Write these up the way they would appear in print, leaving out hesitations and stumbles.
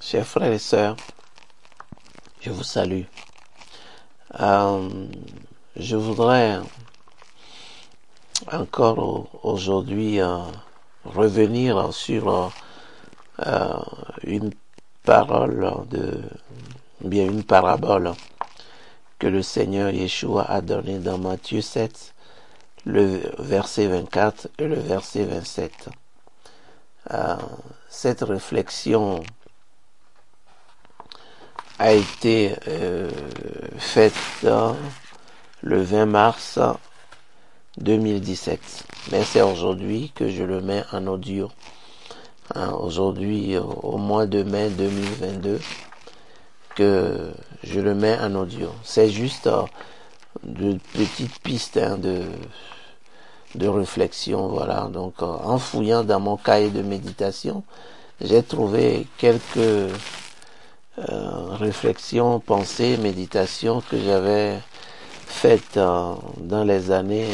Chers frères et sœurs, je vous salue. Je voudrais encore aujourd'hui revenir sur une parole une parabole que le Seigneur Yeshua a donnée dans Matthieu 7, le verset 24 et le verset 27. Cette réflexion a été faite le 20 mars 2017. Mais c'est aujourd'hui que je le mets en audio. Aujourd'hui, au mois de mai 2022, que je le mets en audio. C'est juste de petites pistes de réflexion, voilà. Donc, en fouillant dans mon cahier de méditation, j'ai trouvé quelques réflexions, pensées, méditations que j'avais faites dans les années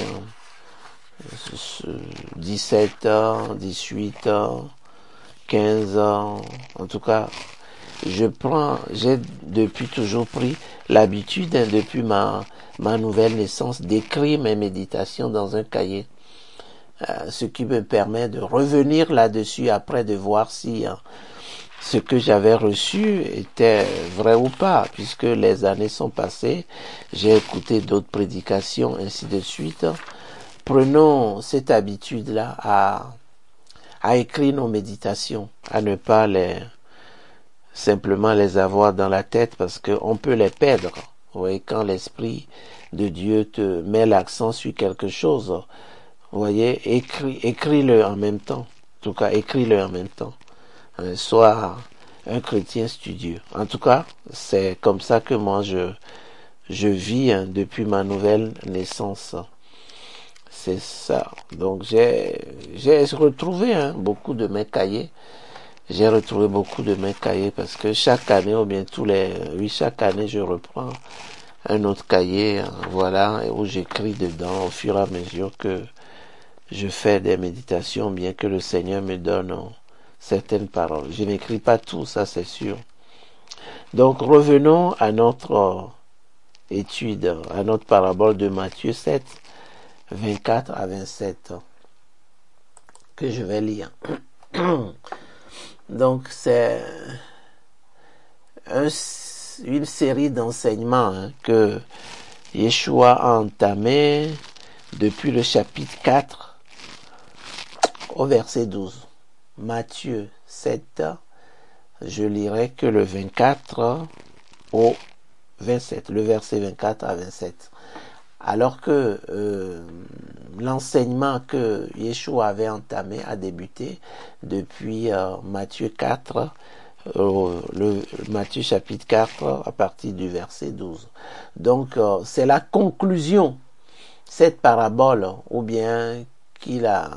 17 ans, 18 ans, 15 ans. En tout cas, j'ai depuis toujours pris l'habitude, depuis ma nouvelle naissance, d'écrire mes méditations dans un cahier. Ce qui me permet de revenir là-dessus après, de voir si ce que j'avais reçu était vrai ou pas, puisque les années sont passées, j'ai écouté d'autres prédications, ainsi de suite. Prenons cette habitude-là à écrire nos méditations, à ne pas simplement les avoir dans la tête, parce qu'on peut les perdre. Vous voyez, quand l'Esprit de Dieu te met l'accent sur quelque chose, vous voyez, écris-le en même temps. En tout cas, écris-le en même temps. Sois un chrétien studieux. En tout cas, c'est comme ça que moi je vis depuis ma nouvelle naissance. C'est ça. Donc j'ai retrouvé beaucoup de mes cahiers. J'ai retrouvé beaucoup de mes cahiers parce que chaque année, ou bien chaque année, je reprends un autre cahier, voilà, où j'écris dedans au fur et à mesure que je fais des méditations, bien que le Seigneur me donne certaines paroles. Je n'écris pas tout, ça c'est sûr. Donc revenons à notre étude, à notre parabole de Matthieu 7, 24 à 27, que je vais lire. Donc c'est une série d'enseignements que Yeshua a entamé depuis le chapitre 4 au verset 12. Matthieu 7, je lirai que le 24 au 27, le verset 24 à 27. Alors que l'enseignement que Yeshua avait entamé a débuté depuis Matthieu 4, Matthieu chapitre 4 à partir du verset 12. Donc c'est la conclusion, cette parabole, ou bien qu'il a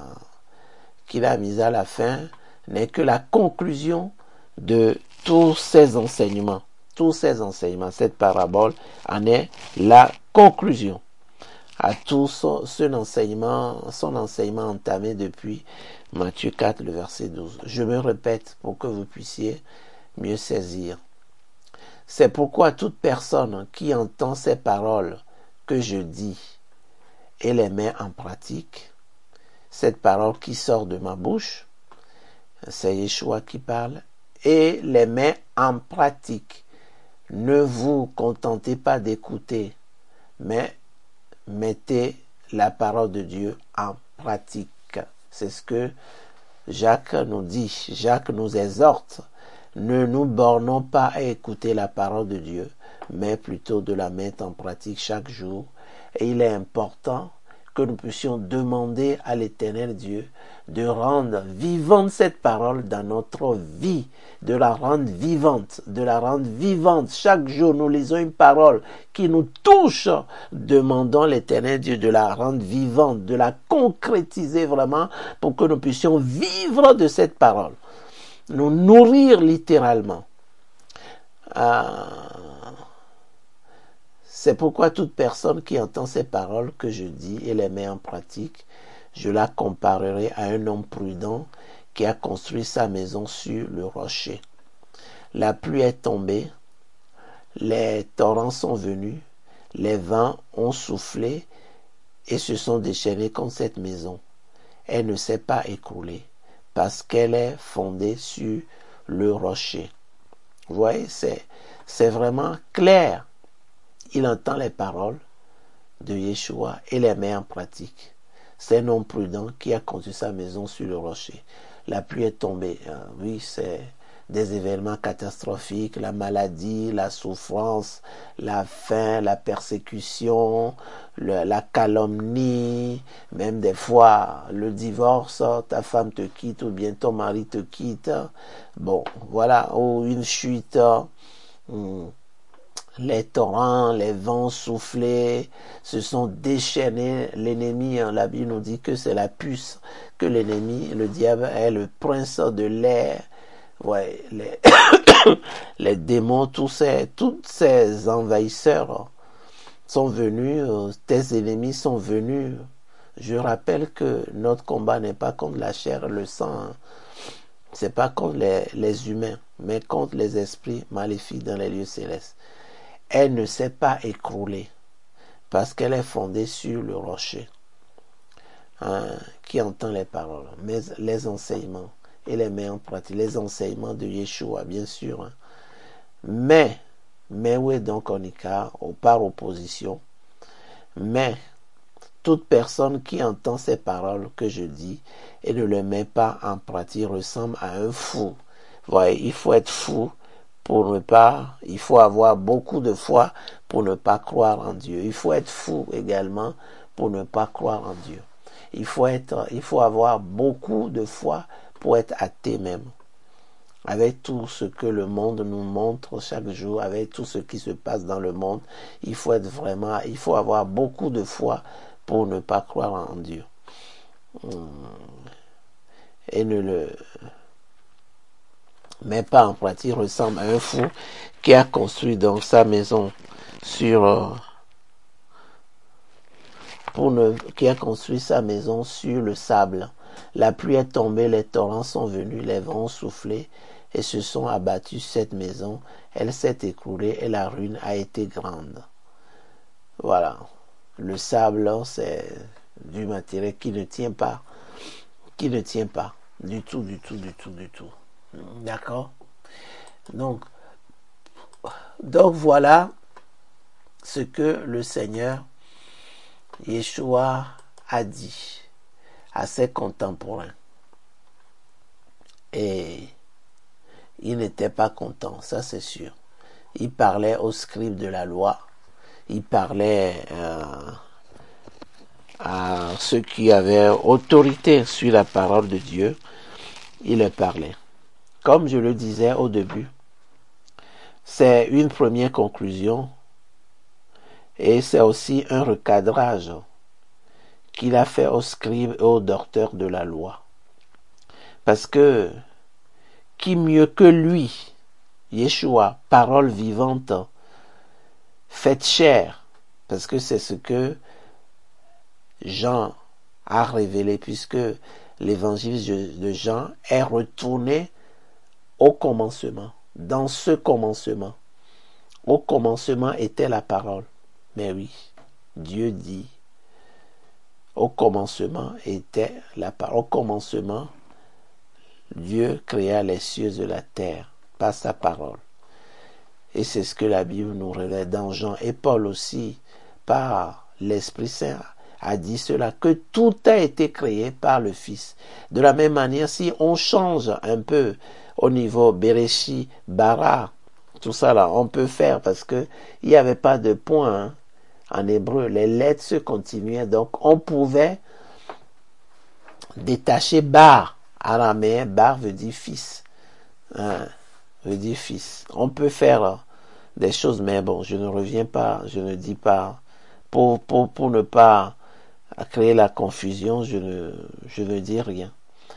mise à la fin, n'est que la conclusion de tous ces enseignements. Tous ces enseignements, cette parabole en est la conclusion à tout son enseignement entamé depuis Matthieu 4, le verset 12. Je me répète pour que vous puissiez mieux saisir. C'est pourquoi toute personne qui entend ces paroles que je dis et les met en pratique, cette parole qui sort de ma bouche, c'est Yeshua qui parle, et les met en pratique. Ne vous contentez pas d'écouter, mais mettez la parole de Dieu en pratique. C'est ce que Jacques nous dit. Jacques nous exhorte. Ne nous bornons pas à écouter la parole de Dieu, mais plutôt de la mettre en pratique chaque jour. Et il est important que nous puissions demander à l'Éternel Dieu de rendre vivante cette parole dans notre vie, de la rendre vivante. Chaque jour, nous lisons une parole qui nous touche. Demandons à l'Éternel Dieu de la rendre vivante, de la concrétiser vraiment pour que nous puissions vivre de cette parole. Nous nourrir littéralement. C'est pourquoi toute personne qui entend ces paroles que je dis et les met en pratique, je la comparerai à un homme prudent qui a construit sa maison sur le rocher. La pluie est tombée, les torrents sont venus, les vents ont soufflé et se sont déchaînés contre cette maison. Elle ne s'est pas écroulée parce qu'elle est fondée sur le rocher. Vous voyez, c'est vraiment clair. Il entend les paroles de Yeshua et les met en pratique. C'est un homme prudent qui a construit sa maison sur le rocher. La pluie est tombée. Oui, c'est des événements catastrophiques, la maladie, la souffrance, la faim, la persécution, la calomnie, même des fois le divorce, ta femme te quitte ou bien ton mari te quitte. Bon, voilà, ou une chute, les torrents, les vents soufflés se sont déchaînés. L'ennemi, la Bible nous dit que c'est la puce, que l'ennemi, le diable, est le prince de l'air. Ouais, les démons, tous ces envahisseurs sont venus, tes ennemis sont venus. Je rappelle que notre combat n'est pas contre la chair et le sang, hein. C'est pas contre les humains, mais contre les esprits maléfiques dans les lieux célestes. Elle ne s'est pas écroulée parce qu'elle est fondée sur le rocher, hein, qui entend les paroles, mais les enseignements et les met en pratique, les enseignements de Yeshua, bien sûr. Hein. Mais où est donc Onika, par opposition? Mais toute personne qui entend ces paroles que je dis et ne les met pas en pratique ressemble à un fou. Vous voyez, il faut être fou pour ne pas, il faut avoir beaucoup de foi pour ne pas croire en Dieu. Il faut être fou également pour ne pas croire en Dieu. Il faut avoir beaucoup de foi pour être athée même. Avec tout ce que le monde nous montre chaque jour, avec tout ce qui se passe dans le monde, il faut avoir beaucoup de foi pour ne pas croire en Dieu. Et ne le met pas en pratique ressemble à un fou qui a construit donc sa maison qui a construit sa maison sur le sable. La pluie est tombée, les torrents sont venus, les vents ont soufflé et se sont abattus cette maison. Elle s'est écroulée et la ruine a été grande. Voilà. Le sable, c'est du matériel qui ne tient pas. Qui ne tient pas. Du tout. D'accord? Donc voilà ce que le Seigneur Yeshua a dit à ses contemporains. Et il n'était pas content, ça c'est sûr. Il parlait aux scribes de la loi. Il parlait à ceux qui avaient autorité sur la parole de Dieu. Il leur parlait. Comme je le disais au début, c'est une première conclusion et c'est aussi un recadrage qu'il a fait aux scribes et aux docteurs de la loi. Parce que qui mieux que lui, Yeshua, parole vivante, faite chair, parce que c'est ce que Jean a révélé, puisque l'évangile de Jean est retourné au commencement. Dans ce commencement, au commencement était la parole. Mais oui, Dieu dit, au commencement était la parole. Au commencement, Dieu créa les cieux et la terre par sa parole. Et c'est ce que la Bible nous révèle dans Jean. Et Paul aussi, par l'Esprit Saint, a dit cela, que tout a été créé par le Fils. De la même manière, si on change un peu au niveau Bereshi, Bara, tout ça là, on peut faire parce que il n'y avait pas de point, hein. En hébreu, les lettres se continuaient, donc on pouvait détacher Bar. Araméen, Bar veut dire fils. Veut dire fils. On peut faire des choses, mais bon, je ne reviens pas, je ne dis pas, pour ne pas créer la confusion, je ne dis rien.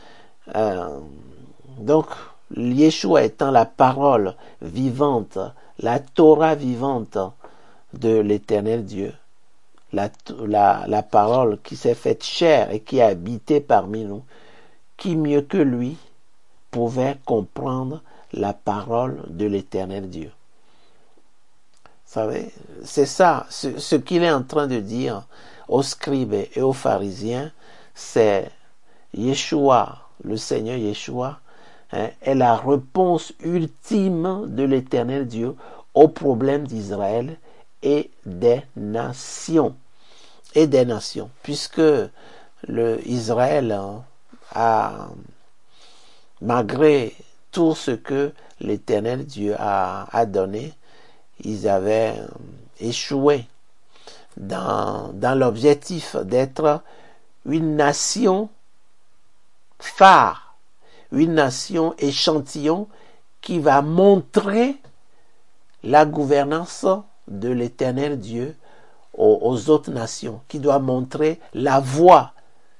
Donc, Yeshua étant la parole vivante, la Torah vivante de l'Éternel Dieu, la parole qui s'est faite chair et qui a habité parmi nous, qui mieux que lui pouvait comprendre la parole de l'Éternel Dieu. Vous savez, c'est ça, ce qu'il est en train de dire aux scribes et aux pharisiens, c'est Yeshua, le Seigneur Yeshua, est la réponse ultime de l'Éternel Dieu aux problèmes d'Israël et des nations. Et des nations, puisque Israël a, malgré tout ce que l'Éternel Dieu a donné, ils avaient échoué dans l'objectif d'être une nation phare, une nation échantillon qui va montrer la gouvernance de l'Éternel Dieu aux autres nations, qui doit montrer la voie.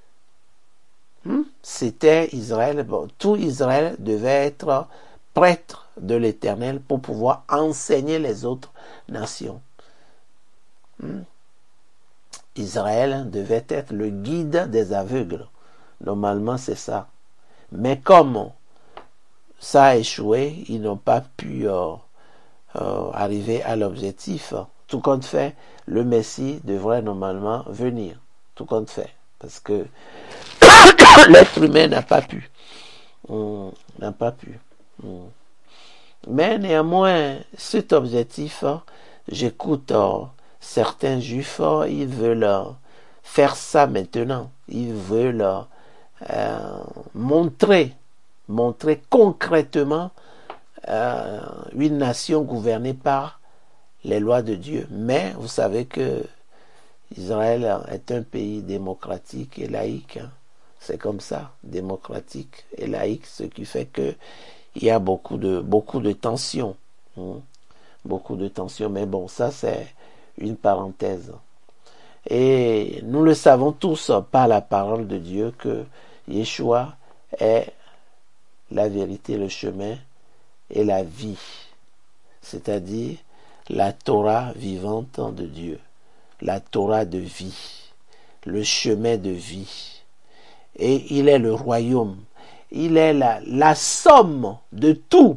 C'était Israël. Bon, tout Israël devait être prêtre de l'Éternel pour pouvoir enseigner les autres nations. Israël devait être le guide des aveugles. Normalement, c'est ça. Mais comme ça a échoué, ils n'ont pas pu arriver à l'objectif. Tout compte fait, le Messie devrait normalement venir. Tout compte fait. Parce que l'être humain n'a pas pu. N'a pas pu. Mais néanmoins, cet objectif, j'écoute certains juifs, ils veulent faire ça maintenant. Ils veulent montrer concrètement une nation gouvernée par les lois de Dieu. Mais vous savez que Israël est un pays démocratique et laïque. C'est comme ça, démocratique et laïque, ce qui fait que il y a beaucoup de tensions. Beaucoup de tensions, mais bon, ça c'est une parenthèse. Et nous le savons tous par la parole de Dieu que Yeshua est la vérité, le chemin et la vie. C'est-à-dire la Torah vivante de Dieu, la Torah de vie, le chemin de vie. Et il est le royaume, il est la somme de tout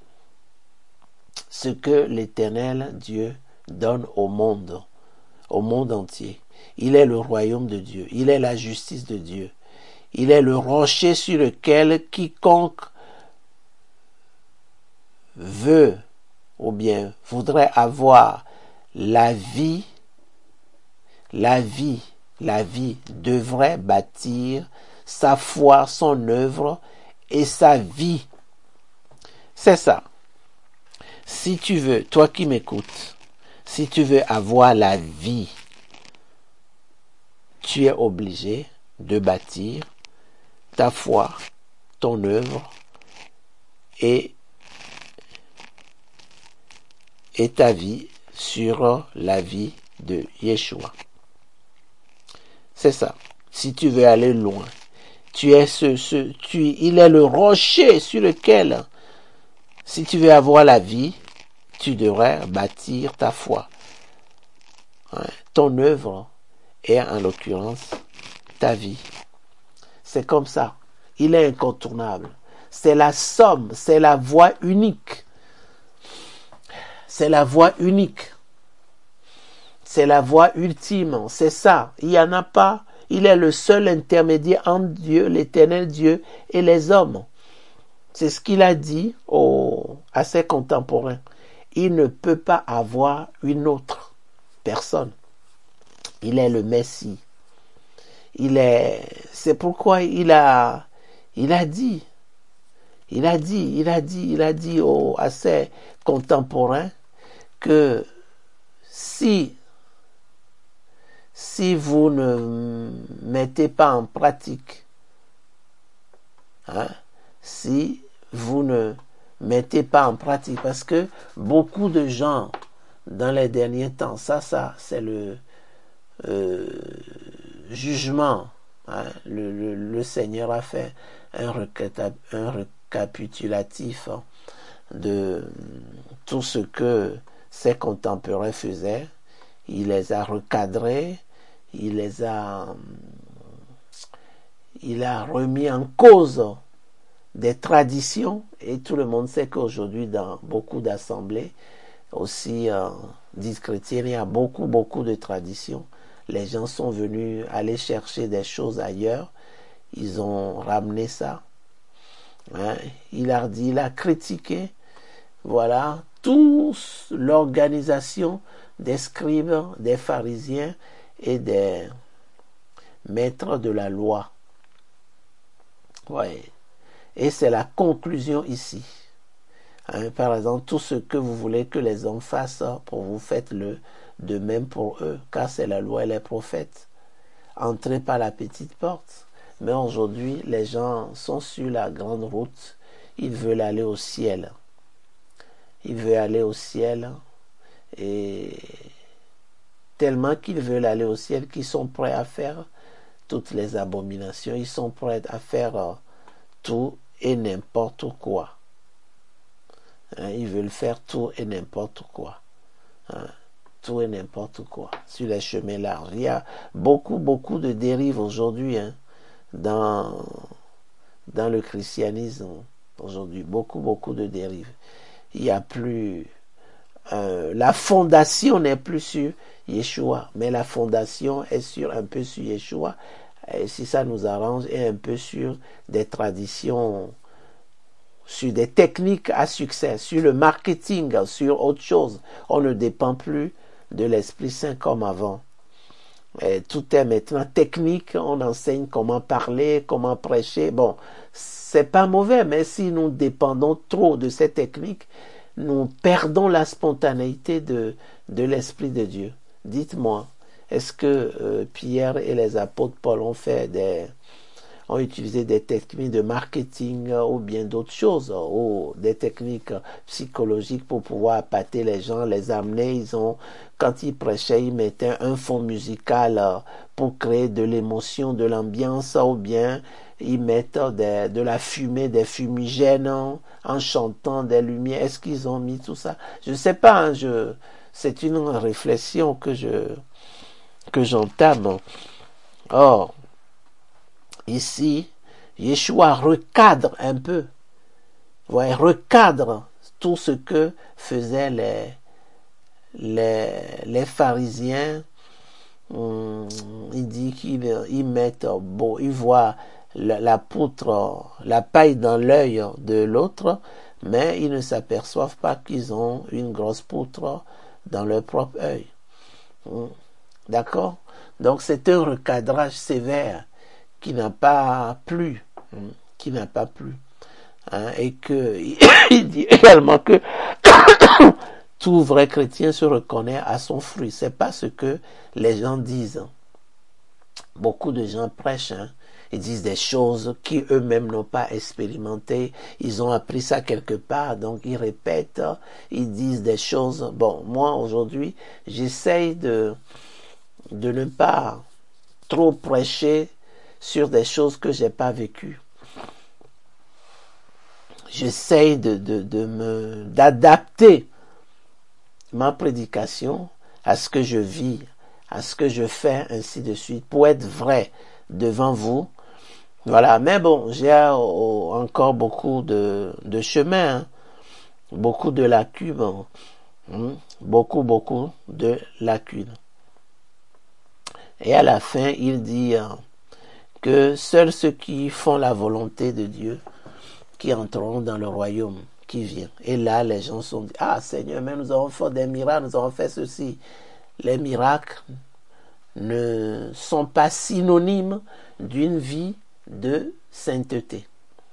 ce que l'Éternel Dieu donne au monde entier. Il est le royaume de Dieu, il est la justice de Dieu, il est le rocher sur lequel quiconque veut ou bien voudrait avoir la vie devrait bâtir sa foi, son œuvre et sa vie. C'est ça. Si tu veux, toi qui m'écoutes, si tu veux avoir la vie, tu es obligé de bâtir ta foi, ton œuvre et ta vie sur la vie de Yeshua. C'est ça. Si tu veux aller loin, il est le rocher sur lequel, si tu veux avoir la vie, tu devrais bâtir ta foi. Ton œuvre et en l'occurrence ta vie. C'est comme ça. Il est incontournable. C'est la somme, c'est la voie unique. C'est la voie unique. C'est la voie ultime. C'est ça. Il n'y en a pas. Il est le seul intermédiaire entre Dieu, l'Éternel Dieu et les hommes. C'est ce qu'il a dit à ses contemporains. Il ne peut pas avoir une autre personne. Il est le Messie. C'est pourquoi il a dit à ses contemporains que si vous ne mettez pas en pratique, si vous ne mettez pas en pratique, parce que beaucoup de gens dans les derniers temps, ça c'est le jugement, le Seigneur a fait un récapitulatif de tout ce que ses contemporains faisaient. Il les a recadrés, il a remis en cause des traditions, et tout le monde sait qu'aujourd'hui, dans beaucoup d'assemblées, aussi dites chrétiennes, il y a beaucoup de traditions. Les gens sont venus aller chercher des choses ailleurs, ils ont ramené ça. Hein? Il a critiqué, voilà, toute l'organisation des scribes, des pharisiens et des maîtres de la loi. Ouais. Et c'est la conclusion ici. Hein, par exemple, tout ce que vous voulez que les hommes fassent pour vous, faites-le de même pour eux, car c'est la loi et les prophètes. Entrez par la petite porte. Mais aujourd'hui, les gens sont sur la grande route. Ils veulent aller au ciel. Ils veulent aller au ciel. Et tellement qu'ils veulent aller au ciel qu'ils sont prêts à faire toutes les abominations. Ils sont prêts à faire tout et n'importe quoi. Hein, ils veulent faire tout et n'importe quoi. Hein, tout et n'importe quoi. Sur les chemins larges. Il y a beaucoup de dérives aujourd'hui, hein, dans le christianisme aujourd'hui. Beaucoup de dérives. Il n'y a plus... la fondation n'est plus sur Yeshua, mais la fondation est un peu sur Yeshua, et si ça nous arrange, et un peu sur des traditions, sur des techniques à succès, sur le marketing, sur autre chose. On ne dépend plus de l'Esprit Saint comme avant. Et tout est maintenant technique, on enseigne comment parler, comment prêcher. Bon, c'est pas mauvais, mais si nous dépendons trop de ces techniques, nous perdons la spontanéité de l'Esprit de Dieu. Dites-moi, est-ce que Pierre et les apôtres Paul ont utilisé des techniques de marketing ou bien d'autres choses, ou des techniques psychologiques pour pouvoir appâter les gens, les amener? Quand ils prêchaient, ils mettaient un fond musical pour créer de l'émotion, de l'ambiance, ou bien ils mettent de la fumée, des fumigènes en chantant des lumières. Est-ce qu'ils ont mis tout ça? Je ne sais pas, hein, c'est une réflexion que j'entame. Or, ici, Yeshua recadre un peu, ouais, recadre tout ce que faisaient les pharisiens. Il dit qu'ils mettent, ils voient la poutre, la paille dans l'œil de l'autre, mais ils ne s'aperçoivent pas qu'ils ont une grosse poutre dans leur propre œil. D'accord? Donc c'est un recadrage sévère qui n'a pas plu, hein, et que il dit également que tout vrai chrétien se reconnaît à son fruit. C'est pas ce que les gens disent. Beaucoup de gens prêchent, hein, ils disent des choses qui eux-mêmes n'ont pas expérimenté, ils ont appris ça quelque part, donc ils répètent, ils disent des choses. Bon, moi aujourd'hui, j'essaye de ne pas trop prêcher sur des choses que j'ai pas vécues. J'essaye d'adapter ma prédication à ce que je vis, à ce que je fais, ainsi de suite, pour être vrai devant vous. Voilà, mais bon, j'ai encore beaucoup de chemin, hein, beaucoup de lacunes, beaucoup de lacunes. Et à la fin, il dit que seuls ceux qui font la volonté de Dieu, qui entreront dans le royaume qui vient. Et là, les gens sont dit, ah Seigneur, mais nous avons fait des miracles, nous avons fait ceci. Les miracles ne sont pas synonymes d'une vie de sainteté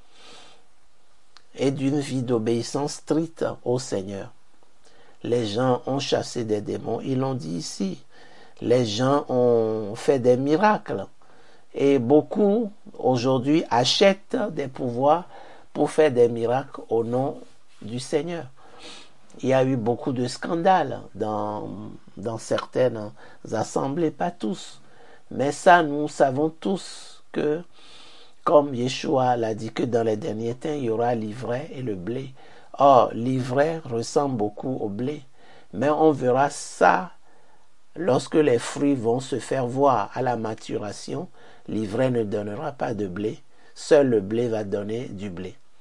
et d'une vie d'obéissance stricte au Seigneur. Les gens ont chassé des démons, ils l'ont dit ici. Les gens ont fait des miracles. Et beaucoup, aujourd'hui, achètent des pouvoirs pour faire des miracles au nom du Seigneur. Il y a eu beaucoup de scandales dans certaines assemblées, pas tous. Mais ça, nous savons tous que, comme Yeshua l'a dit, que dans les derniers temps, il y aura l'ivraie et le blé. Or, l'ivraie ressemble beaucoup au blé. Mais on verra ça lorsque les fruits vont se faire voir à la maturation. L'ivraie ne donnera pas de blé. Seul le blé va donner du blé.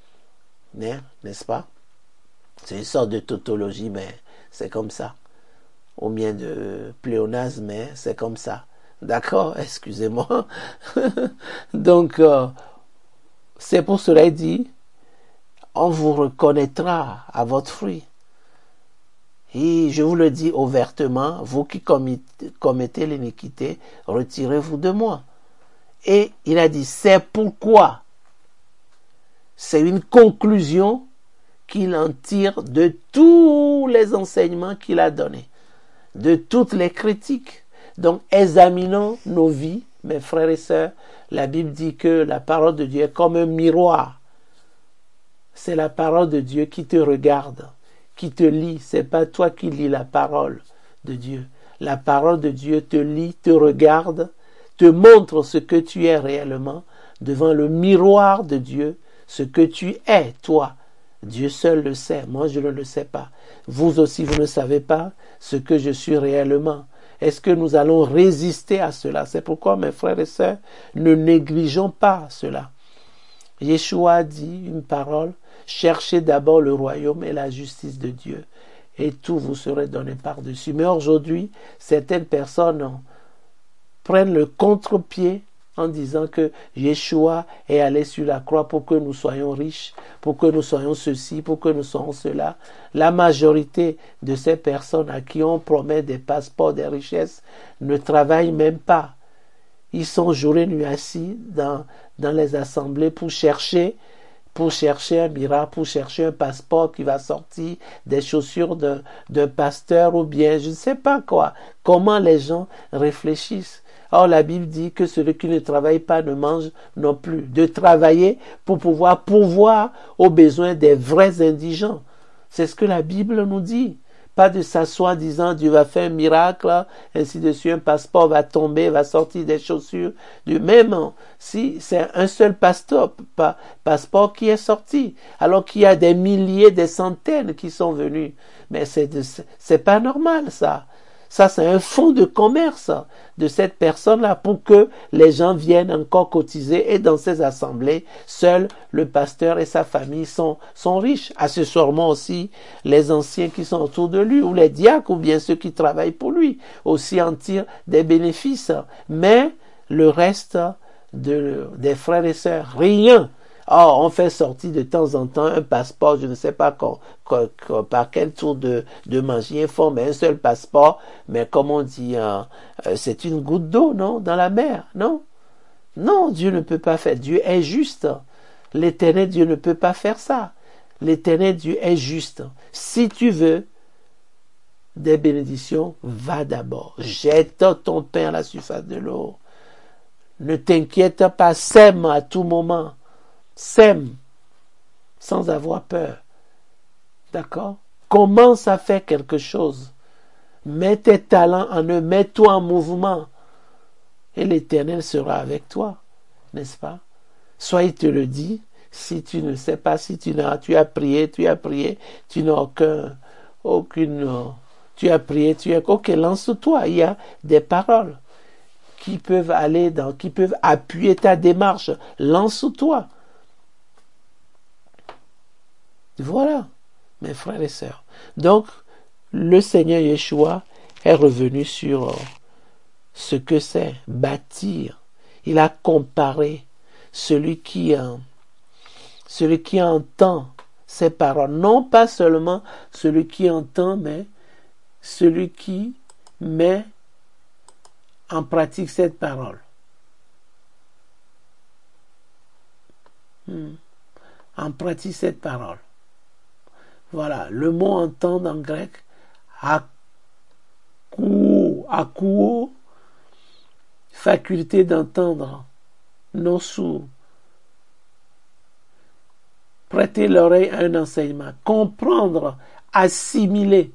n'est-ce pas? C'est une sorte de tautologie, mais c'est comme ça. Ou bien de pléonasme, mais c'est comme ça. D'accord? Excusez-moi. Donc, c'est pour cela qu'il dit, on vous reconnaîtra à votre fruit. Et je vous le dis ouvertement, vous qui commettez l'iniquité, retirez-vous de moi. Et il a dit, c'est pourquoi. C'est une conclusion qu'il en tire de tous les enseignements qu'il a donnés, de toutes les critiques. Donc, examinons nos vies, mes frères et sœurs. La Bible dit que la parole de Dieu est comme un miroir. C'est la parole de Dieu qui te regarde, qui te lit. C'est pas toi qui lis la parole de Dieu. La parole de Dieu te lit, te regarde, te montre ce que tu es réellement devant le miroir de Dieu, ce que tu es, toi. Dieu seul le sait, moi je ne le sais pas. Vous aussi, vous ne savez pas ce que je suis réellement. Est-ce que nous allons résister à cela? C'est pourquoi, mes frères et sœurs, ne négligeons pas cela. Yeshua a dit une parole, cherchez d'abord le royaume et la justice de Dieu, et tout vous serait donné par-dessus. Mais aujourd'hui, certaines personnes prennent le contre-pied en disant que Yeshua est allé sur la croix pour que nous soyons riches, pour que nous soyons ceci, pour que nous soyons cela. La majorité de ces personnes à qui on promet des passeports, des richesses, ne travaillent même pas. Ils sont jour et nuit assis dans les assemblées pour chercher un miracle, pour chercher un passeport qui va sortir des chaussures d'un pasteur ou bien je ne sais pas quoi. Comment les gens réfléchissent. Or, la Bible dit que celui qui ne travaille pas ne mange non plus. De travailler pour pouvoir pourvoir aux besoins des vrais indigents. C'est ce que la Bible nous dit. Pas de s'asseoir disant Dieu va faire un miracle, ainsi de suite, un passeport va tomber, va sortir des chaussures. Même si c'est un seul passeport qui est sorti, alors qu'il y a des milliers, des centaines qui sont venus. Mais c'est pas normal ça. Ça, c'est un fonds de commerce de cette personne-là pour que les gens viennent encore cotiser. Et dans ces assemblées, seul le pasteur et sa famille sont riches. Accessoirement aussi, les anciens qui sont autour de lui, ou les diacres, ou bien ceux qui travaillent pour lui, aussi en tirent des bénéfices. Mais le reste des frères et sœurs, rien. Or, on fait sortir de temps en temps un passeport, je ne sais pas par quel tour de magie ils font, mais un seul passeport, mais comme on dit, c'est une goutte d'eau, non, dans la mer, non? Non, Dieu ne peut pas faire, Dieu est juste. L'éternel Dieu ne peut pas faire ça. L'éternel Dieu est juste. Si tu veux des bénédictions, va d'abord. Jette ton pain à la surface de l'eau. Ne t'inquiète pas, sème à tout moment. Sème sans avoir peur. D'accord? Commence à faire quelque chose. Mets tes talents en eux, mets-toi en mouvement. Et l'Éternel sera avec toi. N'est-ce pas? Soit il te le dit, si tu ne sais pas, si tu as prié, tu n'as tu as prié, ok, lance-toi. Il y a des paroles qui peuvent qui peuvent appuyer ta démarche. Lance-toi. Voilà, mes frères et sœurs. Donc, le Seigneur Yeshua est revenu sur ce que c'est bâtir. Il a comparé celui qui entend ces paroles. Non pas seulement celui qui entend, mais celui qui met en pratique cette parole. En pratique cette parole. Voilà, le mot entendre en grec, akouo, faculté d'entendre, nosu, prêter l'oreille à un enseignement, comprendre, assimiler,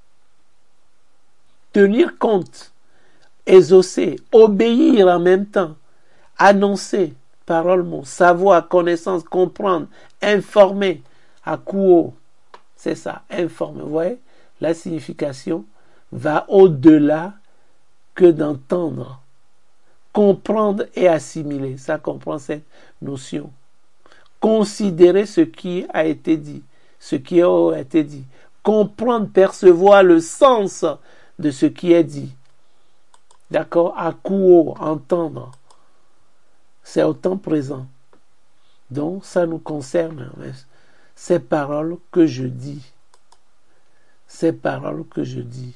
tenir compte, exaucer, obéir en même temps, annoncer, parole, mot, savoir, connaissance, comprendre, informer, akouo. C'est ça, informer. Vous voyez, la signification va au-delà que d'entendre. Comprendre et assimiler, ça comprend cette notion. considérer ce qui a été dit, ce qui a été dit, comprendre, percevoir le sens de ce qui est dit. D'accord? Akuo, entendre. C'est au temps présent. Donc, ça nous concerne. Ces paroles que je dis. Ces paroles que je dis.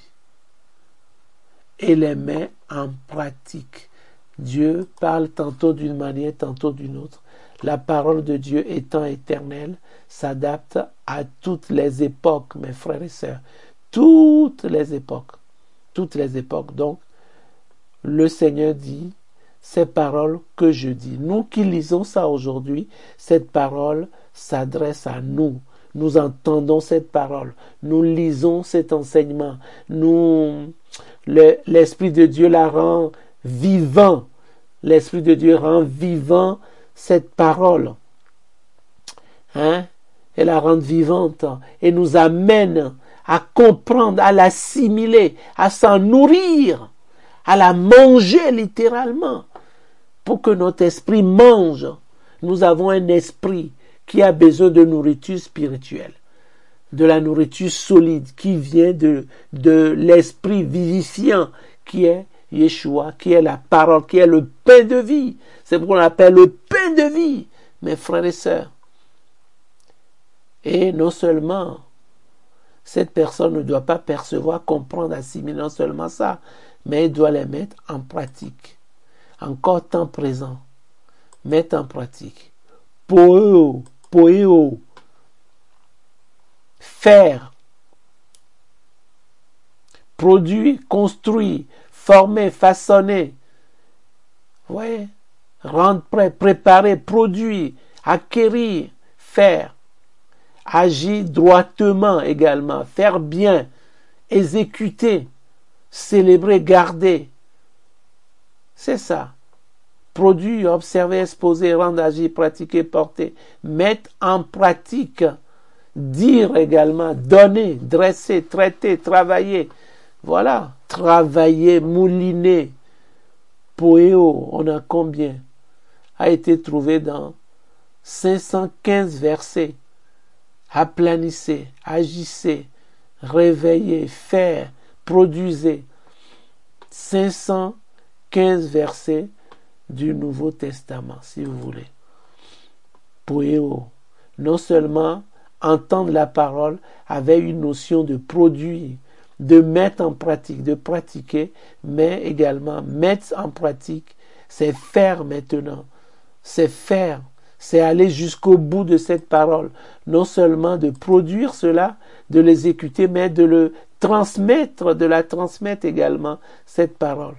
Et les mets en pratique. Dieu parle tantôt d'une manière, tantôt d'une autre. La parole de Dieu étant éternelle, s'adapte à toutes les époques, mes frères et sœurs. Toutes les époques. Toutes les époques. Donc, le Seigneur dit, ces paroles que je dis. Nous qui lisons ça aujourd'hui, cette parole s'adresse à nous. Nous entendons cette parole. Nous lisons cet enseignement. L'Esprit de Dieu la rend vivant. L'Esprit de Dieu rend vivant cette parole. Hein? Et la rend vivante. Et nous amène à comprendre, à l'assimiler, à s'en nourrir, à la manger littéralement. Pour que notre esprit mange, nous avons un esprit qui a besoin de nourriture spirituelle, de la nourriture solide qui vient de l'esprit vivifiant qui est Yeshua, qui est la parole, qui est le pain de vie. C'est pourquoi on l'appelle le pain de vie, mes frères et sœurs. Et non seulement, cette personne ne doit pas percevoir, comprendre, assimiler non seulement ça, mais elle doit les mettre en pratique. Encore temps présent, mettre en pratique. Poeo, faire, produire, construire, former, façonner, ouais, rendre prêt, préparer, produire, acquérir, faire, agir droitement également, faire bien, exécuter, célébrer, garder. C'est ça. Produire, observer, exposer, rendre, agir, pratiquer, porter, mettre en pratique, dire également, donner, dresser, traiter, travailler. Voilà. Travailler, mouliner. Poéo, on a combien? A été trouvé dans 515 versets. Aplanissez, agissez, réveillez, faire, produisez. 515 versets du Nouveau Testament, si vous voulez. Poéo. Non seulement entendre la parole avec une notion de produire, de mettre en pratique, de pratiquer, mais également mettre en pratique, c'est faire maintenant. C'est faire, c'est aller jusqu'au bout de cette parole. Non seulement de produire cela, de l'exécuter, mais de le transmettre, de la transmettre également, cette parole.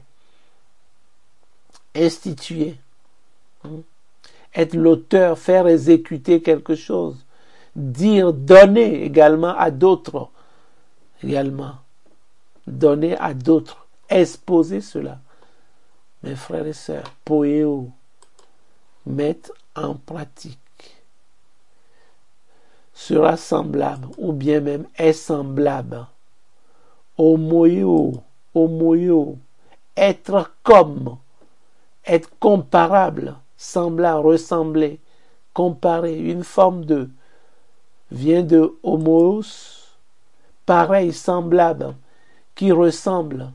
Instituer, être l'auteur, faire exécuter quelque chose, dire, donner également à d'autres, également, donner à d'autres, exposer cela. Mes frères et sœurs, poéo, mettre en pratique, sera semblable, ou bien même est semblable, homoio, être comme, être comparable, semblable, ressembler, comparer, une forme de, vient de homos, pareil, semblable, qui ressemble.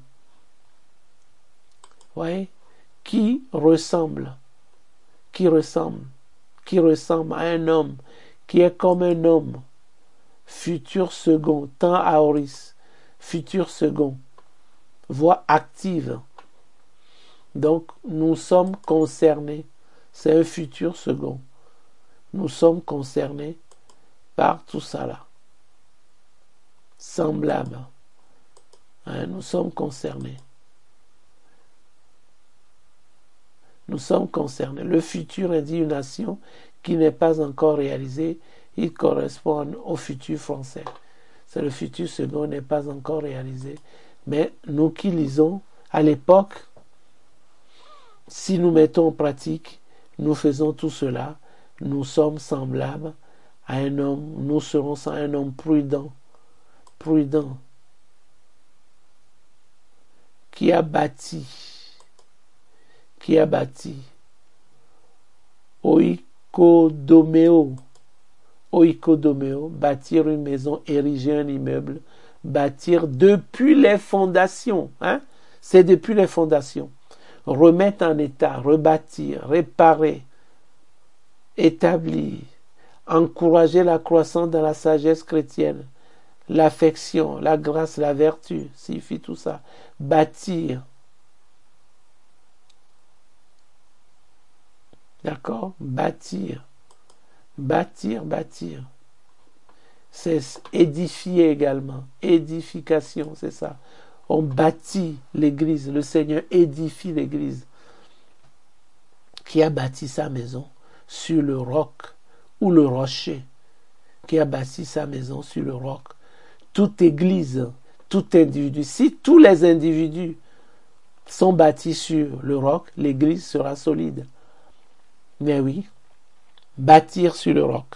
Voyez? Qui ressemble à un homme, qui est comme un homme, futur second, temps aoris, futur second, voix active. Donc, nous sommes concernés, c'est un futur second. Nous sommes concernés par tout ça là. Semblable. Nous sommes concernés. Nous sommes concernés. Le futur indique une nation qui n'est pas encore réalisée. Il correspond au futur français. C'est le futur second n'est pas encore réalisé. Mais nous qui lisons, à l'époque, si nous mettons en pratique, nous faisons tout cela, nous sommes semblables à un homme, nous serons un homme prudent, qui a bâti, oikodomeo, bâtir une maison, ériger un immeuble, bâtir depuis les fondations, hein? C'est depuis les fondations. Remettre en état, rebâtir, réparer, établir, encourager la croissance dans la sagesse chrétienne, l'affection, la grâce, la vertu, signifie tout ça. Bâtir. D'accord? Bâtir. Bâtir, bâtir. C'est édifier également. Édification, c'est ça. On bâtit l'église. Le Seigneur édifie l'église. Qui a bâti sa maison sur le roc ou le rocher. Qui a bâti sa maison sur le roc. Toute église, tout individu. Si tous les individus sont bâtis sur le roc, l'église sera solide. Mais oui, bâtir sur le roc.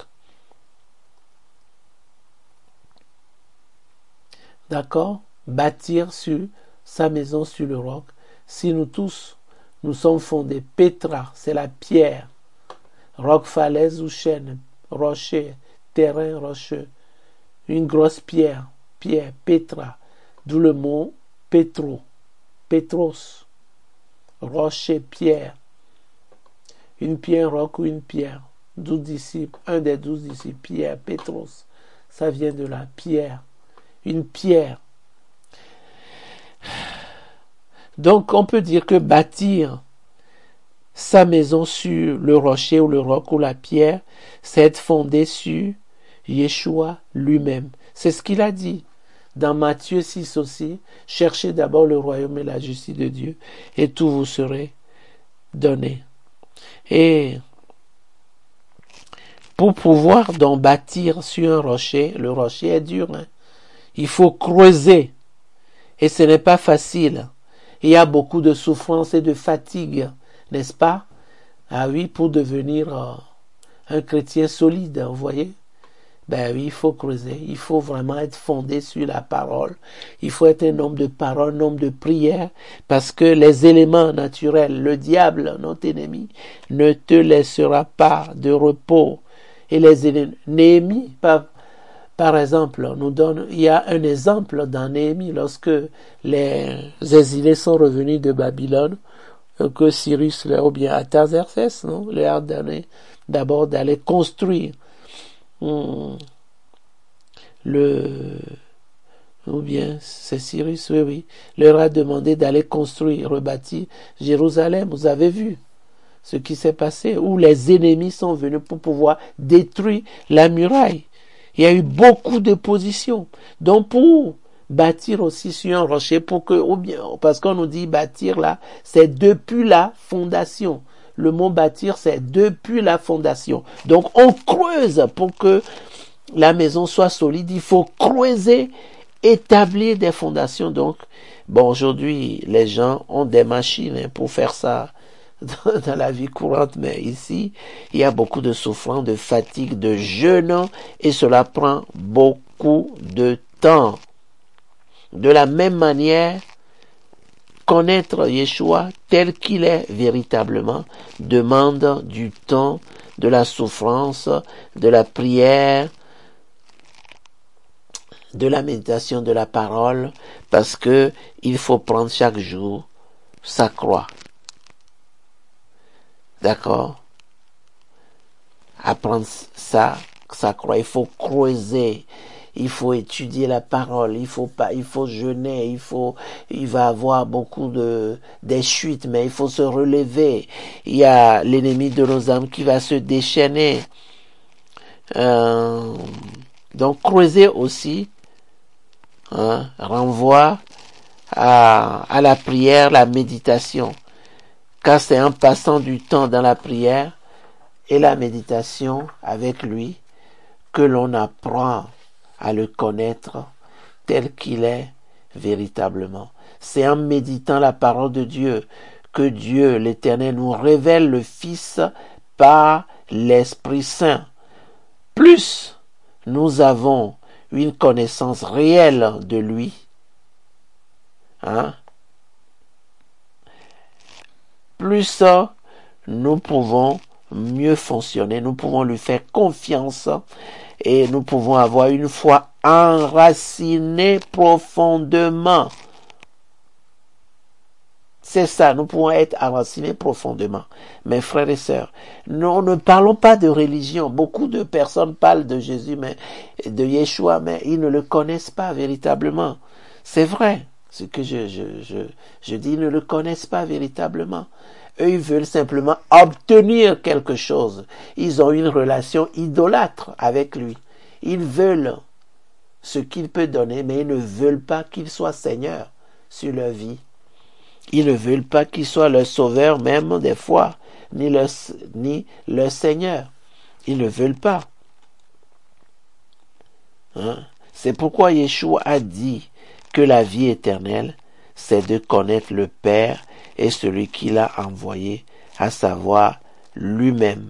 D'accord? Bâtir sur sa maison sur le roc. Si nous tous, nous sommes fondés, Petra, c'est la pierre. Roc, falaise ou chêne, rocher, terrain rocheux. Une grosse pierre, Petra, d'où le mot Pétro, Pétros, rocher, pierre. Une pierre, roc ou une pierre. 12 disciples, un des 12 disciples, Pierre, Pétros. Ça vient de la pierre. Une pierre. Donc, on peut dire que bâtir sa maison sur le rocher ou le roc ou la pierre, c'est être fondé sur Yeshua lui-même. C'est ce qu'il a dit dans Matthieu 6 aussi. Cherchez d'abord le royaume et la justice de Dieu et tout vous serait donné. Et pour pouvoir donc bâtir sur un rocher, le rocher est dur, hein? Il faut creuser et ce n'est pas facile. Il y a beaucoup de souffrance et de fatigue, n'est-ce pas? Ah oui, pour devenir un chrétien solide, vous voyez? Ben oui, il faut creuser, il faut vraiment être fondé sur la parole. Il faut être un homme de parole, un homme de prière, parce que les éléments naturels, le diable, notre ennemi, ne te laissera pas de repos. Et les éléments, Néhémie, par exemple, nous donne, il y a un exemple dans Néhémie, lorsque les exilés sont revenus de Babylone, que Cyrus, ou bien Artaxerxès, non, leur a donné d'abord d'aller construire ou bien c'est Cyrus, oui, leur a demandé d'aller construire, rebâtir Jérusalem. Vous avez vu ce qui s'est passé, où les ennemis sont venus pour pouvoir détruire la muraille. Il y a eu beaucoup de positions. Donc pour bâtir aussi sur un rocher, parce qu'on nous dit bâtir là, c'est depuis la fondation. Le mot bâtir, c'est depuis la fondation. Donc, on creuse pour que la maison soit solide. Il faut creuser, établir des fondations. Donc, bon, aujourd'hui, les gens ont des machines pour faire ça dans la vie courante. Mais ici, il y a beaucoup de souffrance, de fatigue, de jeûne. Et cela prend beaucoup de temps. De la même manière, connaître Yeshua tel qu'il est véritablement demande du temps, de la souffrance, de la prière, de la méditation de la parole, parce que il faut prendre chaque jour sa croix. D'accord? Apprendre sa croix, il faut creuser. Il faut étudier la parole, il faut jeûner, il va avoir beaucoup des chutes, mais il faut se relever. Il y a l'ennemi de nos âmes qui va se déchaîner. Donc creuser aussi, hein, renvoie à la prière, la méditation. Car c'est en passant du temps dans la prière et la méditation avec lui que l'on apprend à le connaître tel qu'il est véritablement. C'est en méditant la parole de Dieu que Dieu, l'Éternel, nous révèle le Fils par l'Esprit Saint. Plus nous avons une connaissance réelle de lui, hein, plus nous pouvons mieux fonctionner, nous pouvons lui faire confiance et nous pouvons avoir une foi enracinée profondément. C'est ça, nous pouvons être enracinés profondément. Mes frères et sœurs, nous ne parlons pas de religion. Beaucoup de personnes parlent de Jésus, mais de Yeshua, mais ils ne le connaissent pas véritablement. C'est vrai, ce que je dis, ils ne le connaissent pas véritablement. Eux, ils veulent simplement obtenir quelque chose. Ils ont une relation idolâtre avec lui. Ils veulent ce qu'il peut donner, mais ils ne veulent pas qu'il soit Seigneur sur leur vie. Ils ne veulent pas qu'il soit leur sauveur même des fois, ni leur Seigneur. Ils ne veulent pas. Hein? C'est pourquoi Yeshua a dit que la vie éternelle, c'est de connaître le Père et celui qui l'a envoyé, à savoir lui-même.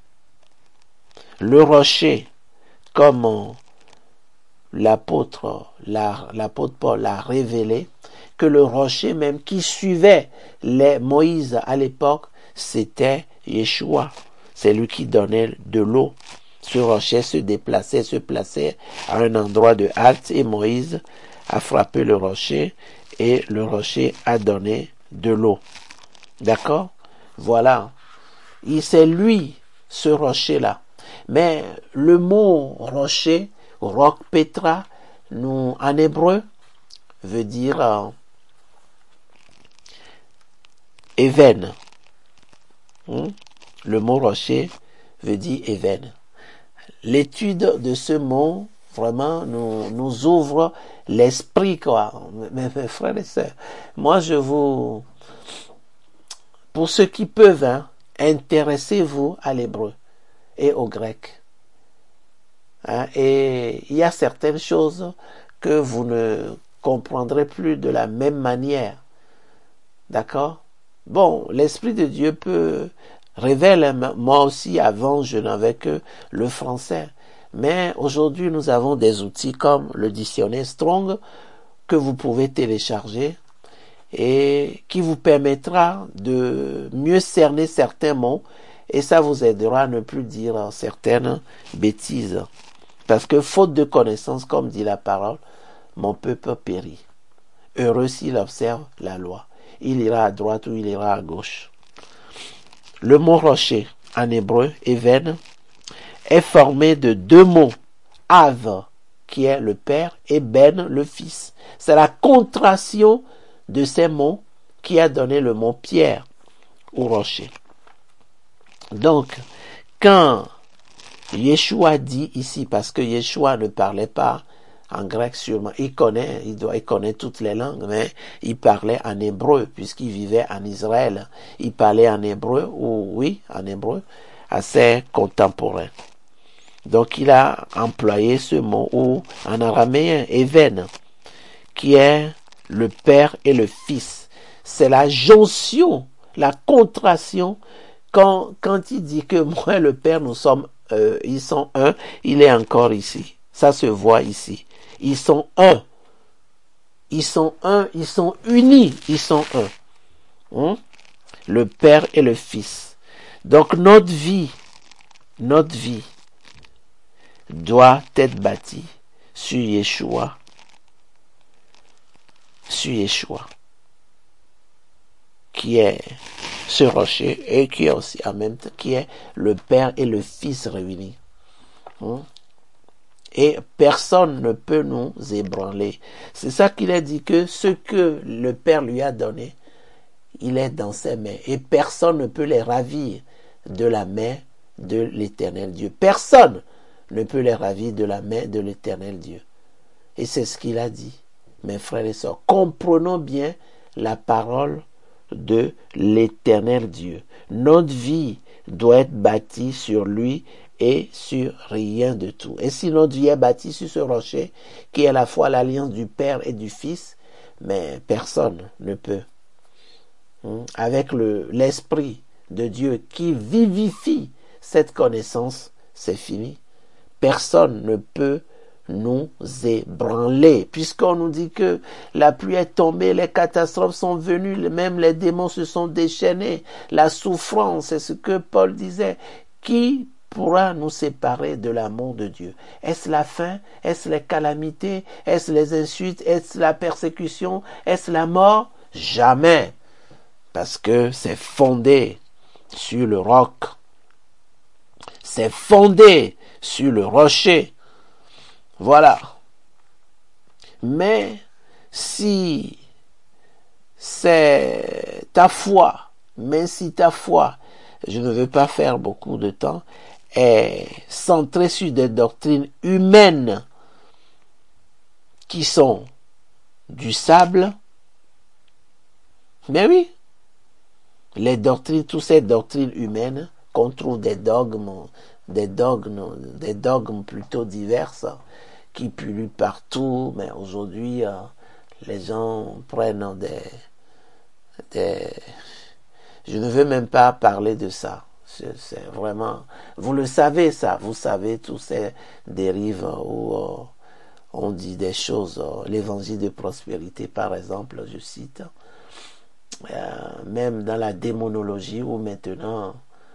Le rocher, comme l'apôtre Paul l'a révélé, que le rocher même qui suivait les Moïse à l'époque, c'était Yeshua. C'est lui qui donnait de l'eau. Ce rocher se plaçait à un endroit de halte et Moïse a frappé le rocher et le rocher a donné de l'eau. D'accord? Voilà. C'est lui, ce rocher-là. Mais le mot rocher, roc Petra, en hébreu, veut dire Even. Le mot rocher veut dire Even. L'étude de ce mot vraiment nous ouvre l'esprit, quoi. Mes frères et sœurs, moi pour ceux qui peuvent, intéressez-vous à l'hébreu et au grec. Et il y a certaines choses que vous ne comprendrez plus de la même manière. D'accord? Bon, l'Esprit de Dieu révèle, moi aussi avant je n'avais que le français. Mais aujourd'hui nous avons des outils comme le dictionnaire Strong que vous pouvez télécharger et qui vous permettra de mieux cerner certains mots et ça vous aidera à ne plus dire certaines bêtises. Parce que faute de connaissance, comme dit la parole, mon peuple périt. Heureux s'il observe la loi. Il ira à droite ou il ira à gauche. Le mot rocher, en hébreu, Even, est formé de deux mots. Av, qui est le père, et Ben, le fils. C'est la contraction de ces mots qui a donné le mot pierre ou rocher. Donc, quand Yeshua dit ici, parce que Yeshua ne parlait pas en grec sûrement, il connaît toutes les langues, mais il parlait en hébreu, puisqu'il vivait en Israël. Il parlait en hébreu, en hébreu, assez contemporain. Donc il a employé ce mot, ou en araméen, Even, qui est le père et le fils. C'est la jonction, la contraction, quand il dit que moi et le père, ils sont un, il est encore ici. Ça se voit ici. Ils sont un. Ils sont un, ils sont unis, ils sont un. Le Père et le Fils. Donc notre vie doit être bâtie sur Yeshua. Qui est ce rocher et qui est aussi en même temps, qui est le Père et le Fils réunis. Et personne ne peut nous ébranler. C'est ça qu'il a dit, que ce que le Père lui a donné, il est dans ses mains. Et personne ne peut les ravir de la main de l'Éternel Dieu. Personne ne peut les ravir de la main de l'Éternel Dieu. Et c'est ce qu'il a dit. Mes frères et sœurs, comprenons bien la parole de l'Éternel Dieu. Notre vie doit être bâtie sur lui et sur rien de tout. Et si notre vie est bâtie sur ce rocher, qui est à la fois l'alliance du Père et du Fils, mais personne ne peut. Avec l'Esprit de Dieu qui vivifie cette connaissance, c'est fini. Personne ne peut nous ébranler. Puisqu'on nous dit que la pluie est tombée, les catastrophes sont venues, même les démons se sont déchaînés, la souffrance, c'est ce que Paul disait. Qui pourra nous séparer de l'amour de Dieu? Est-ce la faim? Est-ce les calamités? Est-ce les insultes? Est-ce la persécution? Est-ce la mort? Jamais. Parce que c'est fondé sur le roc. C'est fondé sur le rocher. Voilà. Mais si c'est ta foi, je ne veux pas faire beaucoup de temps, est centrée sur des doctrines humaines qui sont du sable, mais oui, les doctrines, toutes ces doctrines humaines, qu'on trouve des dogmes plutôt diverses, qui pullulent partout, mais aujourd'hui, les gens prennent je ne veux même pas parler de ça. C'est vraiment, vous le savez ça, vous savez tous ces dérives où on dit des choses, l'évangile de prospérité par exemple, je cite, même dans la démonologie où maintenant